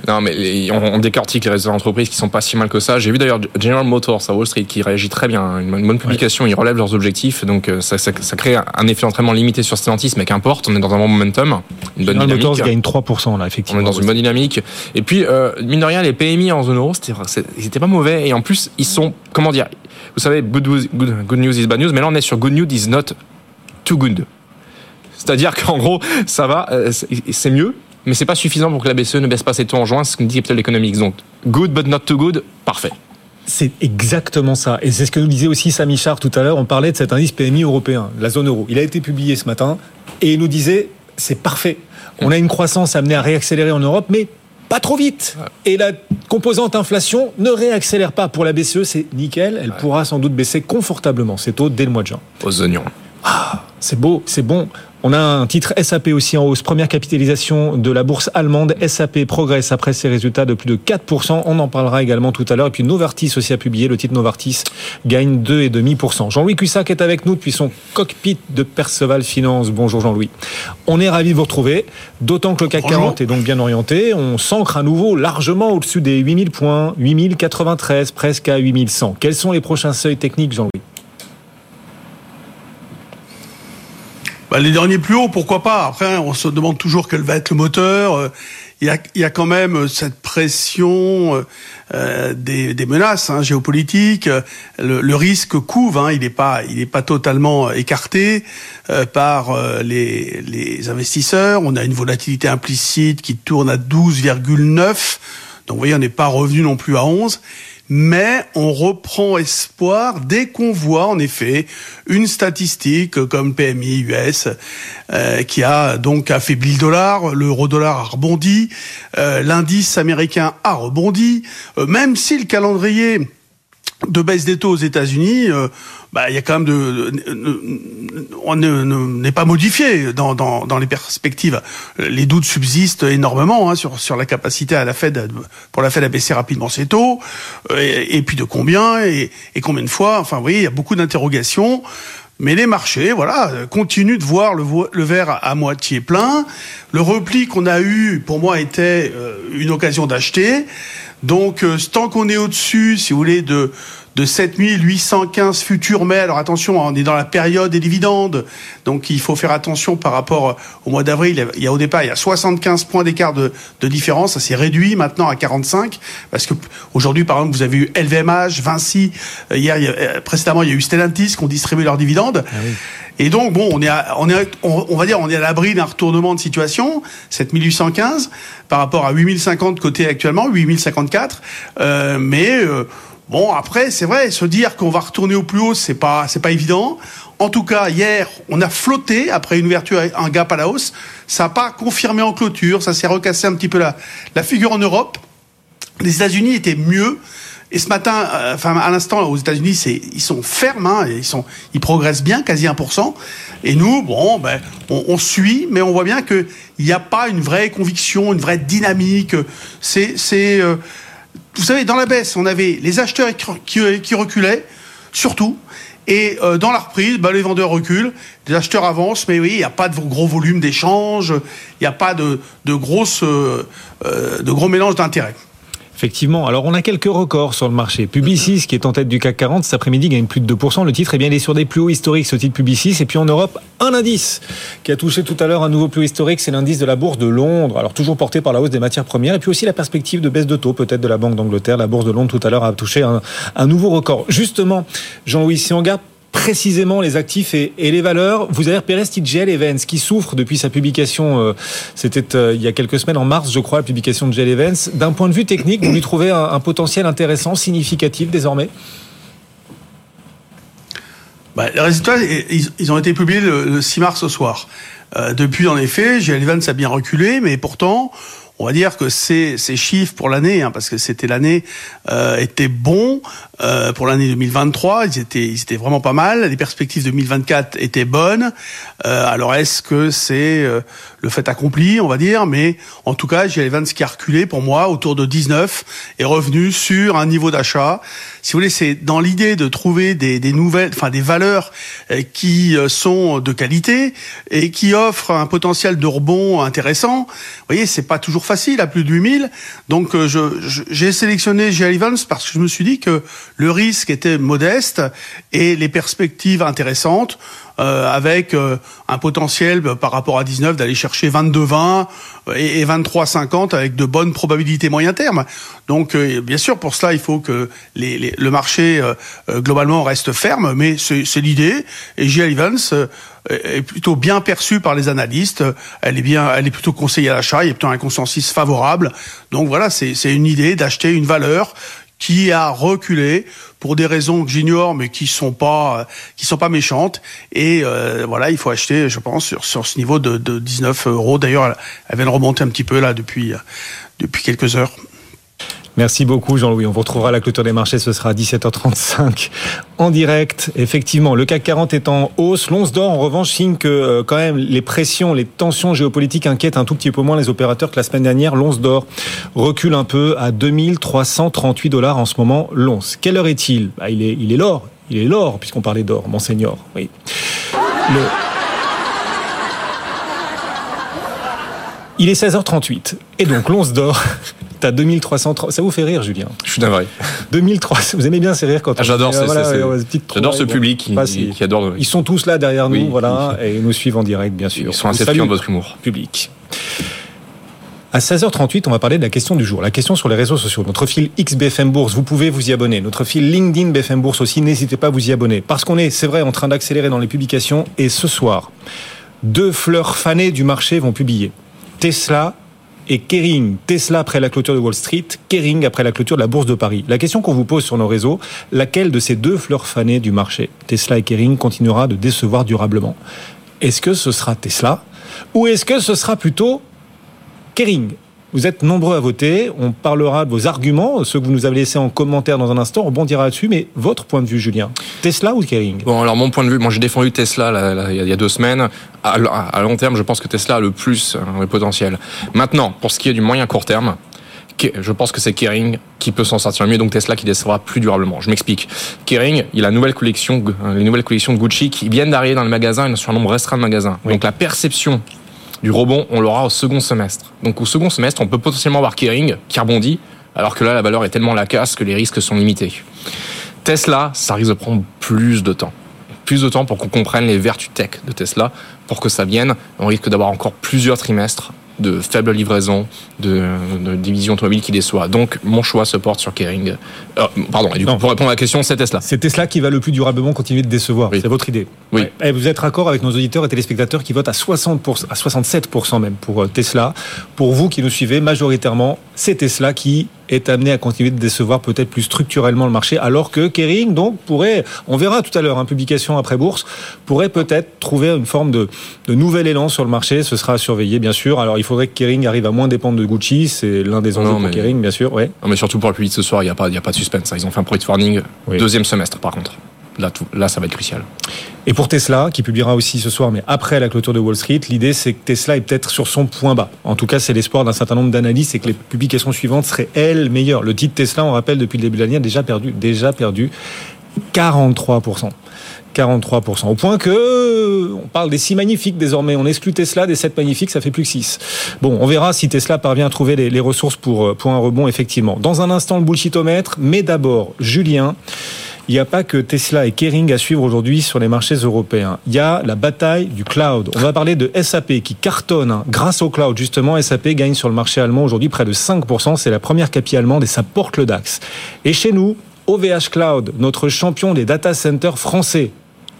on décortique les résultats d'entreprise qui sont pas si mal que ça. J'ai vu d'ailleurs General Motors à Wall Street qui réagit très bien. Une bonne publication. Ils relèvent leurs objectifs. Donc, ça crée un effet d'entraînement limité sur Stellantis, mais qu'importe. On est dans un bon momentum. Une bonne dynamique. General Motors gagne 3%, là, effectivement. On est dans une bonne dynamique. Et puis, mine de rien, les PMI en zone euro, c'était pas mauvais. Et en plus, ils sont, comment dire, vous savez, good news is bad news, mais là on est sur good news is not too good. C'est-à-dire qu'en gros, ça va, c'est mieux, mais c'est pas suffisant pour que la BCE ne baisse pas ses taux en juin, c'est ce que dit Capital Economics. Donc, good but not too good, parfait. C'est exactement ça. Et c'est ce que nous disait aussi Samy Char tout à l'heure. On parlait de cet indice PMI européen, la zone euro. Il a été publié ce matin et il nous disait, c'est parfait. On a une croissance amenée à réaccélérer en Europe, mais pas trop vite. Et la composante inflation ne réaccélère pas. Pour la BCE, c'est nickel. Elle pourra sans doute baisser confortablement ses taux dès le mois de juin. Aux oignons. Ah, c'est beau, c'est bon. On a un titre SAP aussi en hausse. Première capitalisation de la bourse allemande. SAP progresse après ses résultats de plus de 4%. On en parlera également tout à l'heure. Et puis Novartis aussi a publié. Le titre Novartis gagne 2,5%. Jean-Louis Cussac est avec nous depuis son cockpit de Perceval Finance. Bonjour Jean-Louis. On est ravis de vous retrouver. D'autant que le CAC 40 est donc bien orienté. On s'ancre à nouveau largement au-dessus des 8000 points. 8093, presque à 8100. Quels sont les prochains seuils techniques, Jean-Louis ? Les derniers plus hauts, pourquoi pas. Après, on se demande toujours quel va être le moteur. Il y a quand même cette pression des menaces géopolitiques. Le risque couve, il n'est pas totalement écarté par les investisseurs. On a une volatilité implicite qui tourne à 12,9. Donc vous voyez, on n'est pas revenu non plus à 11. Mais on reprend espoir dès qu'on voit en effet une statistique comme PMI US qui a donc affaibli le dollar, l'euro-dollar a rebondi, l'indice américain a rebondi, même si le calendrier de baisse des taux aux États-Unis, il y a quand même on n'est pas modifié dans les perspectives. Les doutes subsistent énormément sur la capacité pour la Fed à baisser rapidement ses taux, et puis de combien et combien de fois. Enfin, vous voyez, il y a beaucoup d'interrogations. Mais les marchés, continuent de voir le verre à moitié plein. Le repli qu'on a eu, pour moi, était une occasion d'acheter. Donc, tant qu'on est au-dessus, si vous voulez, de 7815 futurs mai. Alors attention, on est dans la période des dividendes, donc il faut faire attention par rapport au mois d'avril. Au départ, il y a 75 points d'écart de différence. Ça s'est réduit maintenant à 45, parce que aujourd'hui, par exemple, vous avez eu LVMH, Vinci. Précédemment, il y a eu Stellantis qui ont distribué leurs dividendes. Ah oui. Et donc, on va dire, on est à l'abri d'un retournement de situation, 7815, par rapport à 8050 coté actuellement, 8054. Après, c'est vrai, se dire qu'on va retourner au plus haut, c'est pas évident. En tout cas, hier, on a flotté après une ouverture, un gap à la hausse. Ça n'a pas confirmé en clôture, ça s'est recassé un petit peu la figure en Europe. Les États-Unis étaient mieux. Et ce matin, à l'instant, aux États-Unis, ils sont fermes, ils progressent bien, quasi 1%. Et nous, on suit, mais on voit bien que il n'y a pas une vraie conviction, une vraie dynamique. Vous savez, dans la baisse, on avait les acheteurs qui reculaient, surtout. Et dans la reprise, les vendeurs reculent, les acheteurs avancent, mais oui, il n'y a pas de gros volume d'échanges, il n'y a pas de gros mélange d'intérêts. Effectivement. Alors, on a quelques records sur le marché. Publicis, qui est en tête du CAC 40, cet après-midi, gagne plus de 2%. Le titre, il est sur des plus hauts historiques, ce titre Publicis. Et puis, en Europe, un indice qui a touché tout à l'heure un nouveau plus haut historique, c'est l'indice de la Bourse de Londres. Alors, toujours porté par la hausse des matières premières. Et puis aussi la perspective de baisse de taux, peut-être, de la Banque d'Angleterre. La Bourse de Londres, tout à l'heure, a touché un nouveau record. Justement, Jean-Louis, si on regarde précisément les actifs et les valeurs, vous avez repéré ce titre GL Events qui souffre depuis sa publication, c'était il y a quelques semaines, en mars je crois, la publication de GL Events. D'un point de vue technique, vous lui trouvez un potentiel intéressant, significatif désormais? Les résultats, ils ont été publiés le 6 mars au soir. Depuis, en effet, GL Events a bien reculé, mais pourtant, on va dire que ces chiffres pour l'année, parce que c'était l'année, étaient bons pour l'année 2023. Ils étaient vraiment pas mal. Les perspectives 2024 étaient bonnes. Alors est-ce que c'est le fait accompli, on va dire, mais en tout cas, GL Events qui a reculé pour moi autour de 19 est revenu sur un niveau d'achat. Si vous voulez, c'est dans l'idée de trouver des nouvelles, des valeurs qui sont de qualité et qui offrent un potentiel de rebond intéressant. Vous voyez, c'est pas toujours facile à plus de 8000. Donc j'ai sélectionné GL Events parce que je me suis dit que le risque était modeste et les perspectives intéressantes, avec un potentiel par rapport à 19 d'aller chercher 22,20 et 23,50 avec de bonnes probabilités moyen terme. Donc bien sûr, pour cela, il faut que le marché globalement reste ferme, mais c'est l'idée. Et GL Events est plutôt bien perçue par les analystes. Elle est plutôt conseillée à l'achat. Il y a plutôt un consensus favorable. Donc voilà, c'est une idée d'acheter une valeur qui a reculé pour des raisons que j'ignore, mais qui sont pas méchantes. Et il faut acheter, je pense, sur ce niveau de 19 €. D'ailleurs, elle vient de remonter un petit peu là depuis quelques heures. Merci beaucoup Jean-Louis. On vous retrouvera à la clôture des marchés, ce sera à 17h35 en direct. Effectivement, le CAC 40 est en hausse. L'once d'or, en revanche, signe que quand même les pressions, les tensions géopolitiques inquiètent un tout petit peu moins les opérateurs que la semaine dernière. L'once d'or recule un peu à 2338 $ en ce moment l'once. Quelle heure est-il ? Il est l'or. Il est l'or, puisqu'on parlait d'or, Monseigneur. Oui. Il est 16h38. Et donc l'once d'or T'as 2330. Ça vous fait rire, Julien? Je suis navré. 2300. Vous aimez bien ces rires quand on j'adore j'adore ce public qui adore. Ils sont tous là derrière nous, Oui. voilà, et ils nous suivent en direct, bien sûr. Ils sont assez friands de votre humour. Public. À 16h38, on va parler de la question du jour. La question sur les réseaux sociaux. Notre fil XBFM Bourse, vous pouvez vous y abonner. Notre fil LinkedIn BFM Bourse aussi, n'hésitez pas à vous y abonner. Parce qu'on est, c'est vrai, en train d'accélérer dans les publications. Et ce soir, 2 fleurs fanées du marché vont publier. Tesla et Kering. Tesla après la clôture de Wall Street, Kering après la clôture de la Bourse de Paris. La question qu'on vous pose sur nos réseaux, laquelle de ces 2 fleurs fanées du marché, Tesla et Kering, continuera de décevoir durablement? Est-ce que ce sera Tesla ou est-ce que ce sera plutôt Kering? Vous êtes nombreux à voter, on parlera de vos arguments, ceux que vous nous avez laissés en commentaire dans un instant, on rebondira là-dessus, mais votre point de vue, Julien, Tesla ou Kering? Bon, alors mon point de vue, moi j'ai défendu Tesla il y a 2 semaines. À long terme, je pense que Tesla a le plus le potentiel. Maintenant, pour ce qui est du moyen court terme, je pense que c'est Kering qui peut s'en sortir mieux, donc Tesla qui décevra plus durablement. Je m'explique. Kering, il a les nouvelles collections de Gucci qui viennent d'arriver dans les magasins, sur un nombre restreint de magasins. Oui. Donc la perception du rebond, on l'aura au second semestre. Donc au second semestre, on peut potentiellement voir Kering qui rebondit, alors que là, la valeur est tellement la casse que les risques sont limités. Tesla, ça risque de prendre plus de temps. Plus de temps pour qu'on comprenne les vertus tech de Tesla, pour que ça vienne. On risque d'avoir encore plusieurs trimestres de faible livraison, de division automobile qui déçoit. Donc, mon choix se porte sur Kering. Et du coup, pour répondre à la question, c'est Tesla. C'est Tesla qui va le plus durablement continuer de décevoir. Oui. C'est votre idée. Oui. Ouais. Et vous êtes raccord avec nos auditeurs et téléspectateurs qui votent à 67% même pour Tesla. Pour vous qui nous suivez, majoritairement, c'est Tesla qui est amené à continuer de décevoir peut-être plus structurellement le marché, alors que Kering, donc, pourrait, on verra tout à l'heure, publication après bourse, pourrait peut-être trouver une forme de nouvel élan sur le marché. Ce sera à surveiller, bien sûr. Alors, il faudrait que Kering arrive à moins dépendre de Gucci. C'est l'un des enjeux pour Kering, bien sûr. Ouais. Non, mais surtout pour le public ce soir, il n'y a pas de suspense. Ils ont fait un profit warning deuxième semestre, par contre. Là, ça va être crucial. Et pour Tesla, qui publiera aussi ce soir, mais après la clôture de Wall Street, l'idée, c'est que Tesla est peut-être sur son point bas. En tout cas, c'est l'espoir d'un certain nombre d'analystes, et que les publications suivantes seraient, elles, meilleures. Le titre Tesla, on rappelle, depuis le début de l'année, a déjà perdu 43%. 43%. Au point que, on parle des 6 magnifiques désormais. On exclut Tesla des 7 magnifiques, ça fait plus que 6. Bon, on verra si Tesla parvient à trouver les ressources pour un rebond, effectivement. Dans un instant, le bullshitomètre, mais d'abord, Julien, il n'y a pas que Tesla et Kering à suivre aujourd'hui sur les marchés européens. Il y a la bataille du cloud. On va parler de SAP qui cartonne. Grâce au cloud, justement, SAP gagne sur le marché allemand aujourd'hui près de 5%. C'est la première capi allemande et ça porte le DAX. Et chez nous, OVH Cloud, notre champion des data centers français,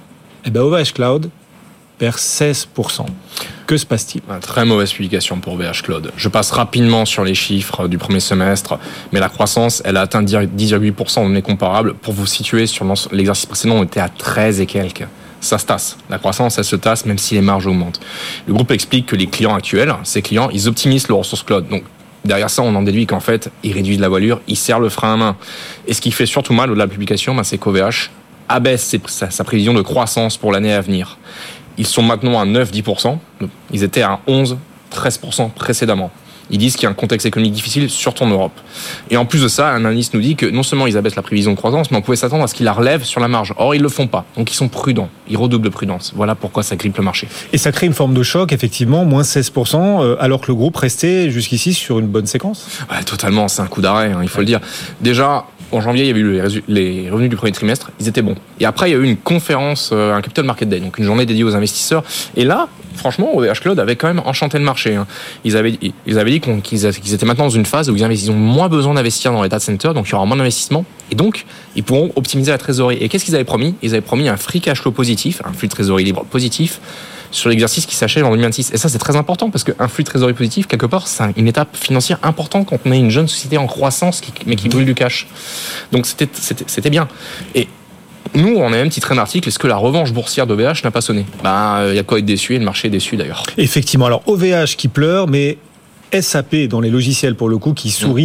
OVH Cloud perd 16%. Que se passe-t-il? Très mauvaise publication pour OVH Cloud. Je passe rapidement sur les chiffres du premier semestre, mais la croissance, elle a atteint 10,8% en données comparables. Pour vous situer sur l'exercice précédent, on était à 13 et quelques. Ça se tasse. La croissance, elle se tasse même si les marges augmentent. Le groupe explique que les clients actuels, ces clients, ils optimisent leurs ressources cloud. Donc, derrière ça, on en déduit qu'en fait, ils réduisent la voilure, ils serrent le frein à main. Et ce qui fait surtout mal au-delà de la publication, c'est qu'OVH abaisse sa prévision de croissance pour l'année à venir. Ils sont maintenant à 9-10%. Ils étaient à 11-13% précédemment. Ils disent qu'il y a un contexte économique difficile, surtout en Europe. Et en plus de ça, un analyste nous dit que non seulement ils abaissent la prévision de croissance, mais on pouvait s'attendre à ce qu'ils la relèvent sur la marge. Or, ils le font pas. Donc, ils sont prudents. Ils redoublent de prudence. Voilà pourquoi ça grippe le marché. Et ça crée une forme de choc, effectivement, moins 16%, alors que le groupe restait jusqu'ici sur une bonne séquence. Ouais, totalement. C'est un coup d'arrêt, il faut le dire. Déjà, en janvier, il y avait eu les revenus du premier trimestre. Ils étaient bons. Et après, il y a eu une conférence, un Capital Market Day, donc une journée dédiée aux investisseurs. Et là, franchement, OVH Cloud avait quand même enchanté le marché. Ils avaient dit qu'ils étaient maintenant dans une phase où ils ont moins besoin d'investir dans les data centers, donc il y aura moins d'investissement. Et donc, ils pourront optimiser la trésorerie. Et qu'est-ce qu'ils avaient promis? Ils avaient promis un free cash flow positif, un flux de trésorerie libre positif, sur l'exercice qui s'achève en 2026. Et ça, c'est très important parce qu'un flux de trésorerie positif, quelque part, c'est une étape financière importante quand on est une jeune société en croissance mais qui brûle du cash. Donc, c'était bien. Et nous, on a même titré un article, est-ce que la revanche boursière d'OVH n'a pas sonné? Il y a quoi être déçu, et le marché est déçu d'ailleurs. Effectivement. Alors, OVH qui pleure, mais SAP dans les logiciels, pour le coup, qui sourit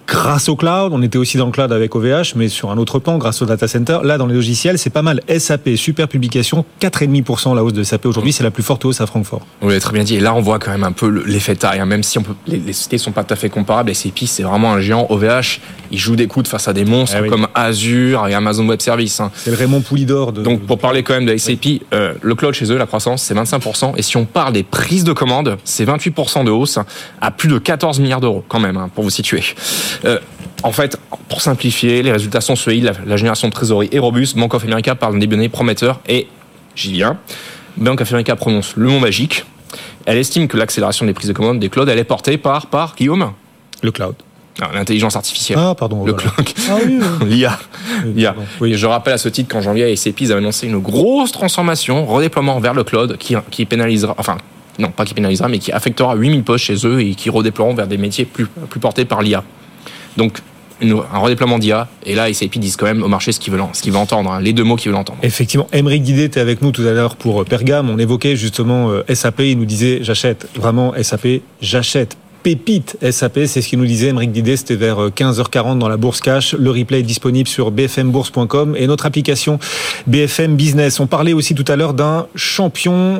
grâce au cloud. On était aussi dans le cloud avec OVH, mais sur un autre plan, grâce au data center. Là, dans les logiciels, c'est pas mal. SAP, super publication, 4,5% la hausse de SAP aujourd'hui. C'est la plus forte hausse à Francfort. Vous l'avez très bien dit. Et là, on voit quand même un peu l'effet taille. Même si les sociétés sont pas tout à fait comparables, SAP, c'est vraiment un géant. OVH, il joue des coudes face à des monstres comme Azure et Amazon Web Services. C'est le Raymond Poulidor. Donc, pour parler quand même de SAP, le cloud chez eux, la croissance, c'est 25%. Et si on parle des prises de commandes, c'est 28% de hausse à plus de 14 milliards d'euros, quand même, pour vous situer. En fait, pour simplifier, les résultats sont solides, la génération de trésorerie est robuste. Bank of America parle d'un début d'année prometteur et j'y viens. Bank of America prononce le mot magique. Elle estime que l'accélération des prises de commandes des clouds, elle est portée par Guillaume ? Le cloud. L'intelligence artificielle. Ah, pardon. Le voilà. cloud. Ah oui. L'IA. Oui. Et je rappelle à ce titre qu'en janvier, SAP a annoncé une grosse transformation, redéploiement vers le cloud qui pénalisera, enfin, non, pas qui pénalisera, mais qui affectera 8000 postes chez eux et qui redéploieront vers des métiers plus portés par l'IA. Donc, un redéploiement d'IA, et là, SAP disent quand même au marché ce qu'ils veulent entendre, les deux mots qu'ils veulent entendre. Effectivement, Aymeric Guidet était avec nous tout à l'heure pour Pergame, on évoquait justement SAP, il nous disait j'achète, vraiment SAP, j'achète. Pépite SAP, c'est ce qu'il nous disait Aymeric Guidet, c'était vers 15h40 dans la Bourse Cash. Le replay est disponible sur bfmbourse.com et notre application BFM Business. On parlait aussi tout à l'heure d'un champion,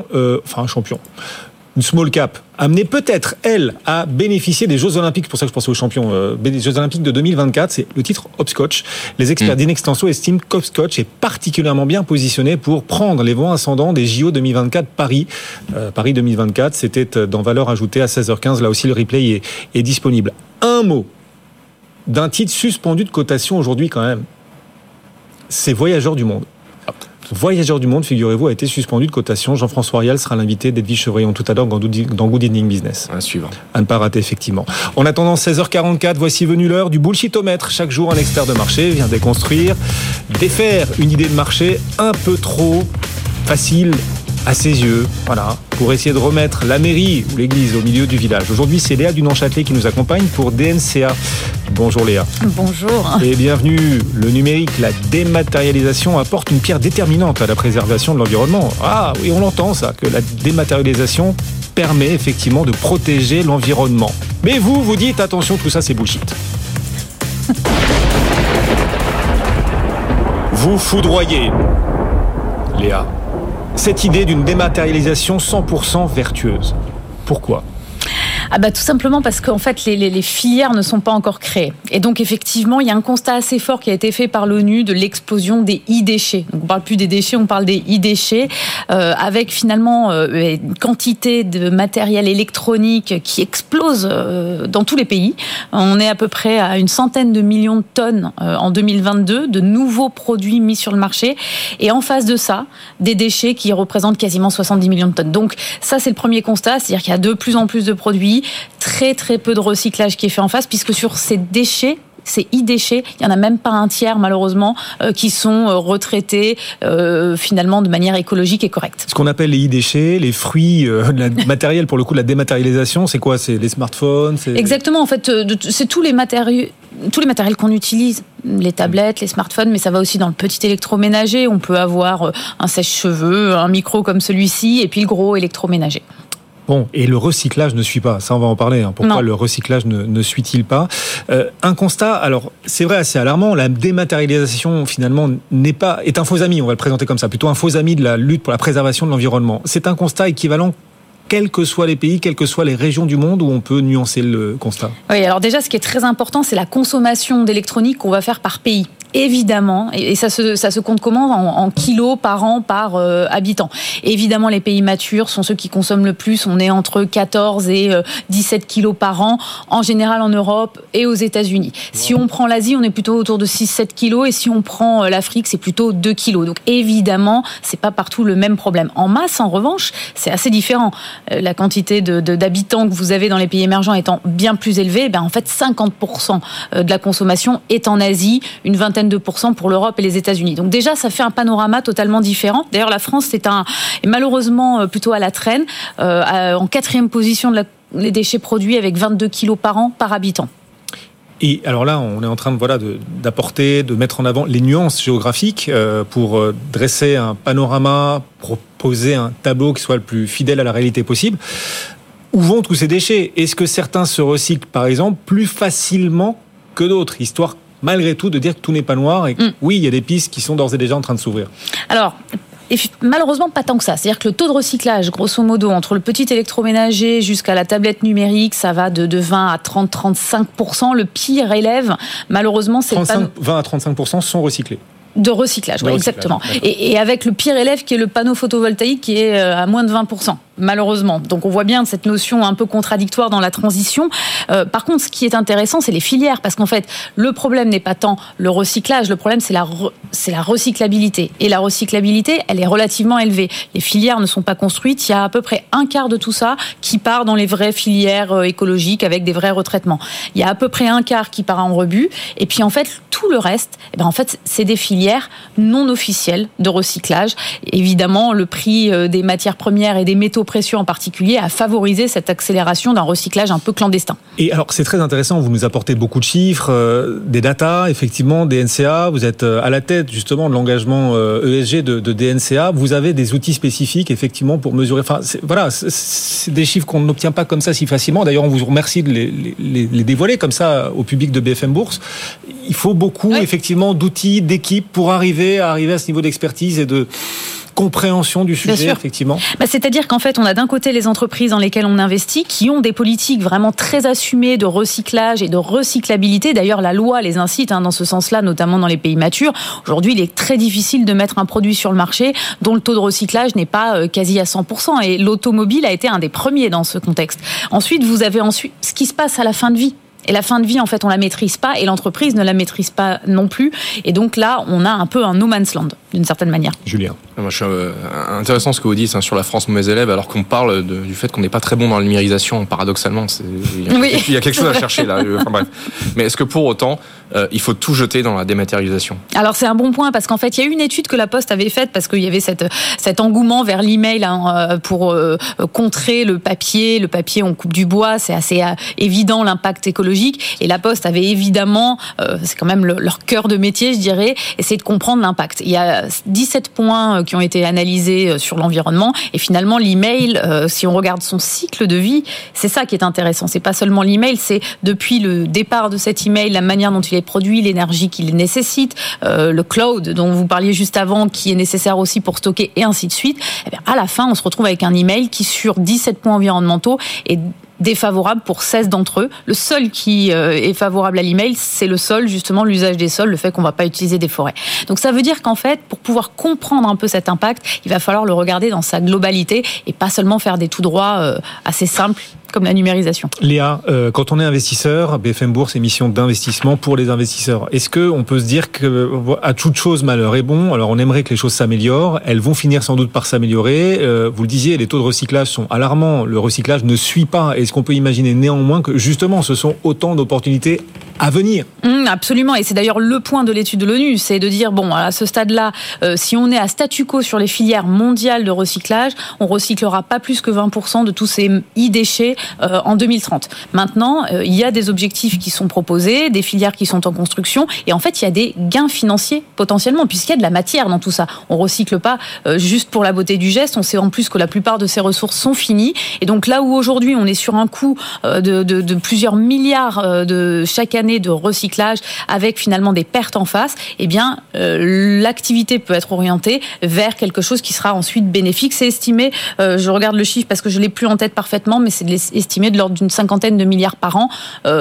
une small cap, amenée peut-être, elle, à bénéficier des Jeux Olympiques. C'est pour ça que je pensais aux champions des Jeux Olympiques de 2024. C'est le titre Hopscotch. Les experts d'Inextenso estiment qu'Hopscotch est particulièrement bien positionné pour prendre les vents ascendants des JO 2024 Paris. Paris 2024, c'était dans valeur ajoutée à 16h15. Là aussi, le replay est disponible. Un mot d'un titre suspendu de cotation aujourd'hui quand même. C'est Voyageurs du Monde. Voyageurs du Monde, figurez-vous, a été suspendu de cotation. Jean-François Rial sera l'invité d'Edwige Chevrillon tout à l'heure dans Good Evening Business. À suivre. À ne pas rater, effectivement. En attendant 16h44, voici venue l'heure du bullshitomètre. Chaque jour, un expert de marché vient déconstruire, défaire une idée de marché un peu trop facile à ses yeux, voilà, pour essayer de remettre la mairie ou l'église au milieu du village. Aujourd'hui, c'est Léa Dunan-Châtelet qui nous accompagne pour DNCA. Bonjour Léa. Bonjour. Et bienvenue. Le numérique, la dématérialisation apporte une pierre déterminante à la préservation de l'environnement. Ah oui, on l'entend ça, que la dématérialisation permet effectivement de protéger l'environnement. Mais vous dites, attention, tout ça c'est bullshit. Vous foudroyez, Léa, cette idée d'une dématérialisation 100% vertueuse. Pourquoi ? Tout simplement parce qu'en fait les filières ne sont pas encore créées. Et donc effectivement, il y a un constat assez fort qui a été fait par l'ONU de l'explosion des e-déchets. Donc on parle plus des déchets, on parle des e-déchets, avec finalement une quantité de matériel électronique qui explose dans tous les pays. On est à peu près à une centaine de millions de tonnes en 2022 de nouveaux produits mis sur le marché. Et en face de ça, des déchets qui représentent quasiment 70 millions de tonnes. Donc ça, c'est le premier constat, c'est-à-dire qu'il y a de plus en plus de produits, très très peu de recyclage qui est fait en face, puisque sur ces déchets, ces e-déchets, il n'y en a même pas un tiers malheureusement qui sont retraités finalement de manière écologique et correcte. Ce qu'on appelle les e-déchets, les fruits matériels pour le coup de la dématérialisation, c'est quoi ? C'est les smartphones ? Exactement, en fait, c'est tous les matériels qu'on utilise, les tablettes, les smartphones, mais ça va aussi dans le petit électroménager. On peut avoir un sèche-cheveux, un micro comme celui-ci, et puis le gros électroménager. Bon, et le recyclage ne suit pas. Ça, on va en parler. Pourquoi le recyclage ne suit-il pas ? Un constat, alors, c'est vrai, assez alarmant. La dématérialisation, finalement, est un faux ami. On va le présenter comme ça. Plutôt un faux ami de la lutte pour la préservation de l'environnement. C'est un constat équivalent, quels que soient les pays, quelles que soient les régions du monde, où on peut nuancer le constat. Oui, alors déjà, ce qui est très important, c'est la consommation d'électronique qu'on va faire par pays. Évidemment, et ça se compte comment en kilos par an par habitant. Évidemment, les pays matures sont ceux qui consomment le plus. On est entre 14 et 17 kilos par an, en général en Europe et aux États-Unis. Si on prend l'Asie, on est plutôt autour de 6-7 kilos, et si on prend l'Afrique, c'est plutôt 2 kilos. Donc évidemment, c'est pas partout le même problème. En masse, en revanche, c'est assez différent. La quantité d'habitants que vous avez dans les pays émergents étant bien plus élevée, en fait 50% de la consommation est en Asie, une vingtaine de % pour l'Europe et les États-Unis. Donc déjà, ça fait un panorama totalement différent. D'ailleurs, la France est malheureusement plutôt à la traîne, en 4e position les déchets produits avec 22 kilos par an par habitant. Et alors là, on est en train d'apporter, de mettre en avant les nuances géographiques pour dresser un panorama, proposer un tableau qui soit le plus fidèle à la réalité possible. Où vont tous ces déchets ? Est-ce que certains se recyclent, par exemple, plus facilement que d'autres, histoire malgré tout de dire que tout n'est pas noir et que oui, il y a des pistes qui sont d'ores et déjà en train de s'ouvrir. Alors, et malheureusement, pas tant que ça. C'est-à-dire que le taux de recyclage, grosso modo, entre le petit électroménager jusqu'à la tablette numérique, ça va de 20 à 30-35%. Le pire élève, malheureusement, c'est 20 à 35% sont recyclés. De recyclage, oui, exactement. Et avec le pire élève qui est le panneau photovoltaïque qui est à moins de 20%, malheureusement. Donc on voit bien cette notion un peu contradictoire dans la transition. Par contre, ce qui est intéressant, c'est les filières, parce qu'en fait, le problème n'est pas tant le recyclage, le problème c'est la recyclabilité. Et la recyclabilité, elle est relativement élevée. Les filières ne sont pas construites, il y a à peu près un quart de tout ça qui part dans les vraies filières écologiques avec des vrais retraitements. Il y a à peu près un quart qui part en rebut, et puis en fait, tout le reste, en fait, c'est des filières non officielles de recyclage. Évidemment, le prix des matières premières et des métaux précieux en particulier a favorisé cette accélération d'un recyclage un peu clandestin. Et alors, c'est très intéressant, vous nous apportez beaucoup de chiffres, des datas, effectivement, des NCA, vous êtes à la tête justement de l'engagement ESG de DNCA, vous avez des outils spécifiques effectivement pour mesurer, c'est des chiffres qu'on n'obtient pas comme ça si facilement, d'ailleurs on vous remercie de les dévoiler comme ça au public de BFM Bourse. Il faut beaucoup effectivement d'outils, d'équipes pour arriver à ce niveau d'expertise et de compréhension du sujet, effectivement. C'est-à-dire qu'en fait, on a d'un côté les entreprises dans lesquelles on investit qui ont des politiques vraiment très assumées de recyclage et de recyclabilité. D'ailleurs, la loi les incite dans ce sens-là, notamment dans les pays matures. Aujourd'hui, il est très difficile de mettre un produit sur le marché dont le taux de recyclage n'est pas quasi à 100%. Et l'automobile a été un des premiers dans ce contexte. Ensuite, vous avez ce qui se passe à la fin de vie. Et la fin de vie, en fait, on la maîtrise pas et l'entreprise ne la maîtrise pas non plus. Et donc là, on a un peu un no man's land, d'une certaine manière. Julien. Moi, je suis intéressant ce que vous dites sur la France mauvais élève, alors qu'on parle du fait qu'on n'est pas très bon dans la numérisation. Paradoxalement, il y a quelque chose à chercher là. Enfin, bref. Mais est-ce que pour autant, il faut tout jeter dans la dématérialisation ? Alors c'est un bon point parce qu'en fait, il y a eu une étude que la Poste avait faite parce qu'il y avait cet engouement vers l'email pour contrer le papier. Le papier, on coupe du bois, c'est assez évident l'impact écologique. Et la Poste avait évidemment, c'est quand même leur cœur de métier, je dirais, essayer de comprendre l'impact. Il y a 17 points qui ont été analysés sur l'environnement et finalement l'email, si on regarde son cycle de vie, c'est ça qui est intéressant. C'est pas seulement l'email, c'est depuis le départ de cet email, la manière dont il est produit, l'énergie qu'il nécessite, le cloud dont vous parliez juste avant, qui est nécessaire aussi pour stocker et ainsi de suite. Et bien, à la fin, on se retrouve avec un email qui, sur 17 points environnementaux, est défavorable pour 16 d'entre eux. Le seul qui est favorable à l'email, c'est le sol, justement, l'usage des sols, le fait qu'on ne va pas utiliser des forêts. Donc ça veut dire qu'en fait, pour pouvoir comprendre un peu cet impact, il va falloir le regarder dans sa globalité et pas seulement faire des tout droits assez simples comme la numérisation. Léa, quand on est investisseur, BFM Bourse, émission d'investissement pour les investisseurs, est-ce qu'on peut se dire qu'à toute chose, malheur est bon? Alors on aimerait que les choses s'améliorent, elles vont finir sans doute par s'améliorer. Vous le disiez, les taux de recyclage sont alarmants, le recyclage ne suit pas. Est-ce qu'on peut imaginer néanmoins que justement ce sont autant d'opportunités à venir? Absolument, et c'est d'ailleurs le point de l'étude de l'ONU, c'est de dire, bon, à ce stade-là, si on est à statu quo sur les filières mondiales de recyclage, on recyclera pas plus que 20% de tous ces e-déchets en 2030. Maintenant, il y a des objectifs qui sont proposés, des filières qui sont en construction, et en fait, il y a des gains financiers potentiellement, puisqu'il y a de la matière dans tout ça. On recycle pas juste pour la beauté du geste, on sait en plus que la plupart de ces ressources sont finies, et donc là où aujourd'hui on est sur un coût de plusieurs milliards de chaque année de recyclage, avec finalement des pertes en face, eh bien l'activité peut être orientée vers quelque chose qui sera ensuite bénéfique. C'est estimé, je regarde le chiffre parce que je l'ai plus en tête parfaitement, mais c'est estimé de l'ordre d'une 50aine de milliards par an,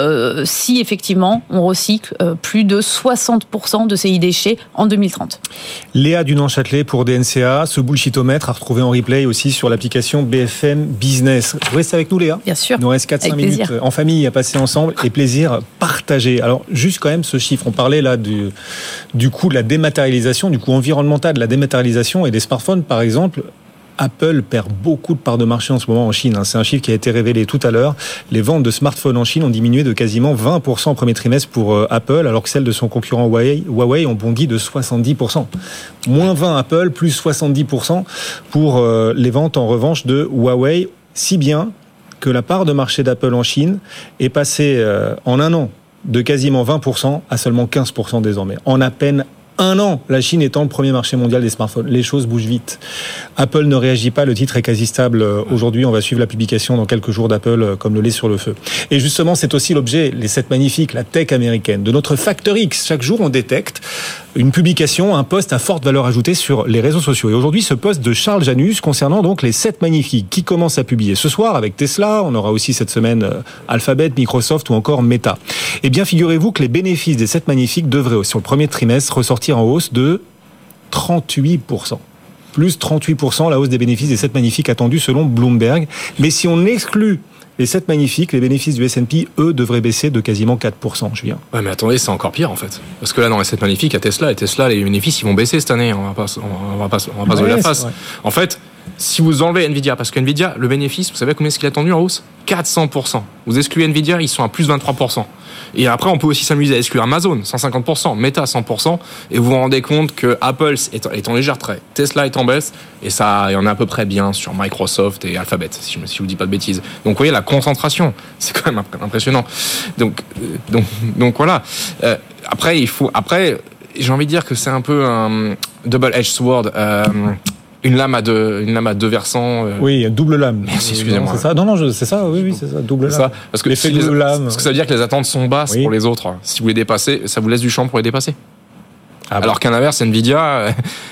si effectivement on recycle plus de 60% de ces e-déchets en 2030. Léa Dunant-Châtelet pour DNCA, ce bullshitomètre à retrouver en replay aussi sur l'application BFM Business. Vous restez avec nous, Léa ? Bien sûr. Il nous reste 4-5 minutes en famille à passer ensemble et plaisir partagé. Alors juste quand même ce chiffre, on parlait là du coût de la dématérialisation, du coût environnemental de la dématérialisation et des smartphones par exemple. Apple perd beaucoup de parts de marché en ce moment en Chine. C'est un chiffre qui a été révélé tout à l'heure. Les ventes de smartphones en Chine ont diminué de quasiment 20% au premier trimestre pour Apple, alors que celles de son concurrent Huawei ont bondi de 70%. Moins 20 Apple, plus 70% pour les ventes en revanche de Huawei, si bien que la part de marché d'Apple en Chine est passée en un an de quasiment 20% à seulement 15% désormais, en à peine un an, la Chine étant le premier marché mondial des smartphones. Les choses bougent vite. Apple ne réagit pas, le titre est quasi stable aujourd'hui. On va suivre la publication dans quelques jours d'Apple comme le lait sur le feu. Et justement, c'est aussi l'objet, les 7 magnifiques, la tech américaine, de notre Factor X. Chaque jour, on détecte une publication, un post à forte valeur ajoutée sur les réseaux sociaux. Et aujourd'hui, ce post de Charles Janus concernant donc les 7 magnifiques qui commencent à publier ce soir avec Tesla. On aura aussi cette semaine Alphabet, Microsoft ou encore Meta. Eh bien, figurez-vous que les bénéfices des 7 magnifiques devraient, sur le premier trimestre, ressortir en hausse de 38%. Plus 38%, la hausse des bénéfices des 7 magnifiques attendus selon Bloomberg. Mais si on exclut les 7 magnifiques, les bénéfices du S&P, eux, devraient baisser de quasiment 4%, Julien. Ouais, mais attendez, c'est encore pire, en fait. Parce que là, dans les 7 magnifiques, il y a Tesla. Et Tesla, les bénéfices, ils vont baisser cette année. On va pas se voiler la face. En fait, si vous enlevez Nvidia, parce que Nvidia, le bénéfice, vous savez combien est-ce qu'il a attendu en hausse ? 400%. Vous excluez Nvidia, ils sont à plus 23%. Et après, on peut aussi s'amuser à exclure Amazon, 150%, Meta, 100%, et vous vous rendez compte que Apple est en léger retrait, Tesla est en baisse, et ça, il y en a à peu près bien sur Microsoft et Alphabet, si je vous dis pas de bêtises. Donc, vous voyez, la concentration, c'est quand même impressionnant. Donc voilà. Après, j'ai envie de dire que c'est un peu un double-edged sword, une lame à deux versants. Oui, double lame. Merci, excusez-moi. C'est ça. Non, c'est ça. Oui, c'est ça. Double lame. Ça, parce que parce que ça veut dire que les attentes sont basses pour les autres. Si vous les dépassez, ça vous laisse du champ pour les dépasser. Alors qu'à l'inverse, Nvidia,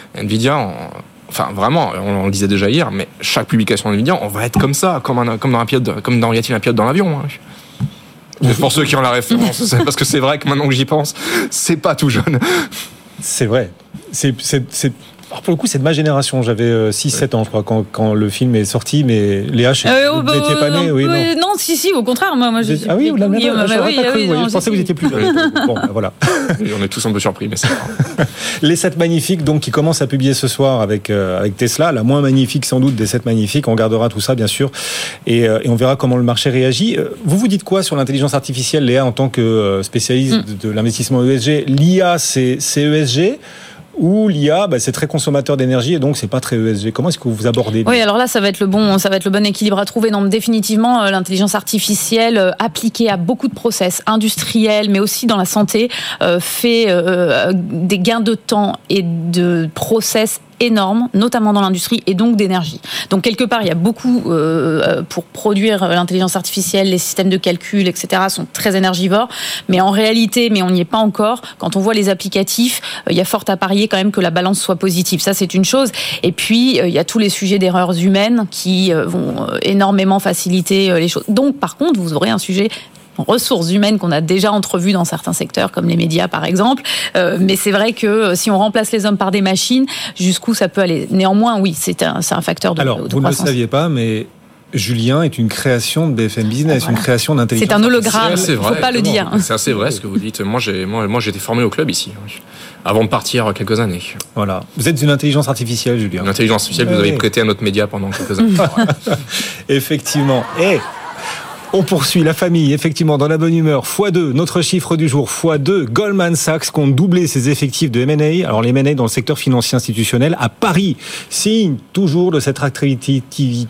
enfin vraiment, on le disait déjà hier, mais chaque publication de Nvidia, on va être comme ça, comme dans Y a-t-il un pilote dans l'avion. Pour ceux qui ont la référence, c'est parce que c'est vrai que maintenant que j'y pense, c'est pas tout jeune. C'est vrai. Alors pour le coup, c'est de ma génération. J'avais 6-7 ans, je crois, quand le film est sorti. Mais Léa, vous n'étiez pas née, oui, non. Non, si, au contraire. Moi, je suis. Ah oui, vous l'avez même. Je n'aurais pas cru. Je pensais que vous étiez plus jeune. Bon, voilà. On est tous un peu surpris, mais c'est pas. Les 7 magnifiques, donc, qui commencent à publier ce soir avec Tesla, la moins magnifique sans doute des 7 magnifiques. On gardera tout ça, bien sûr, et on verra comment le marché réagit. Vous dites quoi sur l'intelligence artificielle, Léa, en tant que spécialiste de l'investissement ESG ? L'IA, c'est ESG ? Ou l'IA, c'est très consommateur d'énergie et donc c'est pas très ESG. Comment est-ce que vous abordez ? Oui, alors là, ça va être le bon équilibre à trouver. Donc définitivement, l'intelligence artificielle appliquée à beaucoup de process industriels, mais aussi dans la santé, fait des gains de temps et de process énorme, notamment dans l'industrie et donc d'énergie. Donc quelque part, il y a beaucoup pour produire l'intelligence artificielle, les systèmes de calcul, etc. sont très énergivores, mais en réalité, on n'y est pas encore. Quand on voit les applicatifs, il y a fort à parier quand même que la balance soit positive. Ça, c'est une chose. Et puis, il y a tous les sujets d'erreurs humaines qui vont énormément faciliter les choses. Donc, par contre, vous aurez un sujet ressources humaines qu'on a déjà entrevues dans certains secteurs, comme les médias par exemple. Mais c'est vrai que si on remplace les hommes par des machines, jusqu'où ça peut aller ? Néanmoins, oui, c'est un facteur de croissance. Alors, vous ne le saviez pas, mais Julien est une création de BFM Business, une création d'intelligence. C'est un hologramme, il ne faut pas le dire. C'est assez vrai ce que vous dites. Moi, j'ai été formé au club ici, avant de partir quelques années. Voilà. Vous êtes une intelligence artificielle, Julien. Une intelligence artificielle que vous avez prêtée à notre média pendant quelques années. Effectivement. On poursuit la famille, effectivement, dans la bonne humeur. x2, notre chiffre du jour, x2. Goldman Sachs compte doubler ses effectifs de M&A. Alors, les M&A dans le secteur financier institutionnel à Paris. Signe toujours de cette attractivité.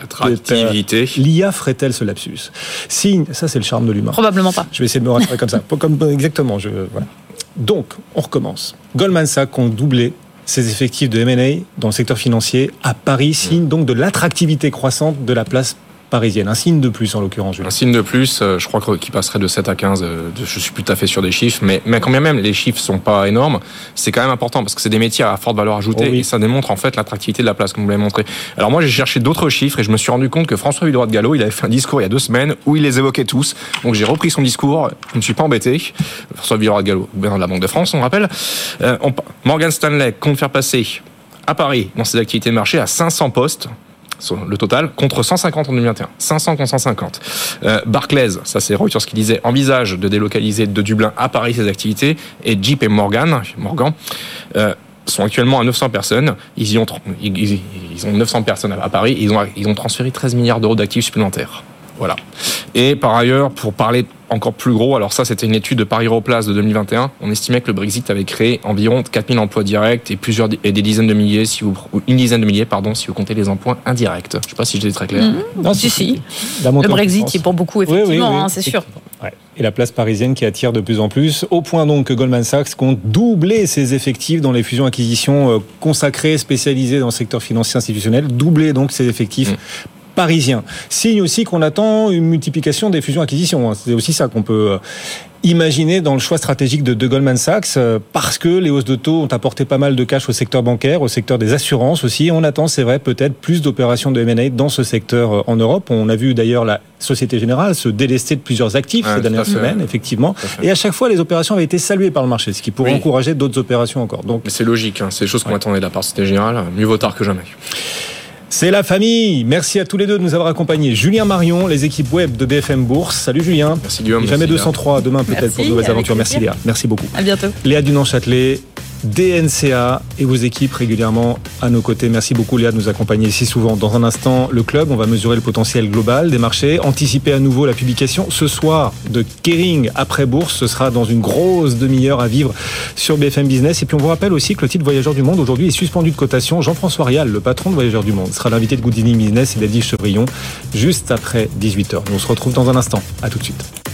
L'IA ferait-elle ce lapsus ? Signe, ça c'est le charme de l'humain. Probablement pas. Je vais essayer de me rassurer comme ça. Exactement. Voilà. Donc, on recommence. Goldman Sachs compte doubler ses effectifs de M&A dans le secteur financier à Paris. Signe donc de l'attractivité croissante de la place parisienne. Un signe de plus, en l'occurrence. Un signe de plus, je crois qu'il passerait de 7 à 15. Je suis plus tout à fait sûr des chiffres, mais quand bien même les chiffres sont pas énormes, c'est quand même important parce que c'est des métiers à forte valeur ajoutée et ça démontre en fait l'attractivité de la place, comme vous l'avez montré. Alors moi, j'ai cherché d'autres chiffres et je me suis rendu compte que François Villeroy de Galhau, il avait fait un discours il y a 2 semaines où il les évoquait tous. Donc j'ai repris son discours, je ne me suis pas embêté. François Villeroy de Galhau, gouverneur de la Banque de France, on rappelle. Morgan Stanley compte faire passer à Paris, dans ses activités de marché, à 500 postes. Le total, contre 150 en 2021. 500 contre 150. Barclays, ça c'est Reuters qui disait, envisage de délocaliser de Dublin à Paris ses activités. Et JP Morgan sont actuellement à 900 personnes. Ils ont 900 personnes à Paris. Ils ont transféré 13 milliards d'euros d'actifs supplémentaires. Voilà. Et par ailleurs, pour parler encore plus gros, alors ça c'était une étude de Paris Europlace de 2021, on estimait que le Brexit avait créé environ 4000 emplois directs et des dizaines de milliers, une dizaine de milliers, si vous comptez les emplois indirects. Je ne sais pas si j'étais très clair. Non, si. Le Brexit est pour beaucoup, effectivement, c'est sûr. Ouais. Et la place parisienne qui attire de plus en plus, au point donc que Goldman Sachs compte doubler ses effectifs dans les fusions-acquisitions consacrées, spécialisées dans le secteur financier institutionnel, doubler donc ses effectifs parisiens. Signe aussi qu'on attend une multiplication des fusions-acquisitions. C'est aussi ça qu'on peut imaginer dans le choix stratégique de Goldman Sachs, parce que les hausses de taux ont apporté pas mal de cash au secteur bancaire, au secteur des assurances aussi. On attend, c'est vrai, peut-être plus d'opérations de M&A dans ce secteur en Europe. On a vu d'ailleurs la Société Générale se délester de plusieurs actifs ces dernières semaines, effectivement. Et à chaque fois, les opérations avaient été saluées par le marché, ce qui pourrait encourager d'autres opérations encore. Donc, mais c'est logique, hein, c'est des choses qu'on attendait de la part de la Société Générale. Mieux vaut tard que jamais. C'est la famille. Merci à tous les deux de nous avoir accompagnés. Julien Marion, les équipes web de BFM Bourse. Salut Julien. Merci Guillaume. Et jamais 203 demain peut-être pour de nouvelles aventures. Merci Léa. Merci beaucoup. À bientôt. Léa Dunan-Châtelet, DNCA et vos équipes régulièrement à nos côtés. Merci beaucoup Léa de nous accompagner si souvent. Dans un instant, le club, on va mesurer le potentiel global des marchés, anticiper à nouveau la publication ce soir de Kering après bourse. Ce sera dans une grosse demi-heure à vivre sur BFM Business. Et puis on vous rappelle aussi que le titre Voyageurs du Monde aujourd'hui est suspendu de cotation. Jean-François Rial, le patron de Voyageurs du Monde, sera l'invité de Good Evening Business et d'Edwige Chevrillon juste après 18h. On se retrouve dans un instant. À tout de suite.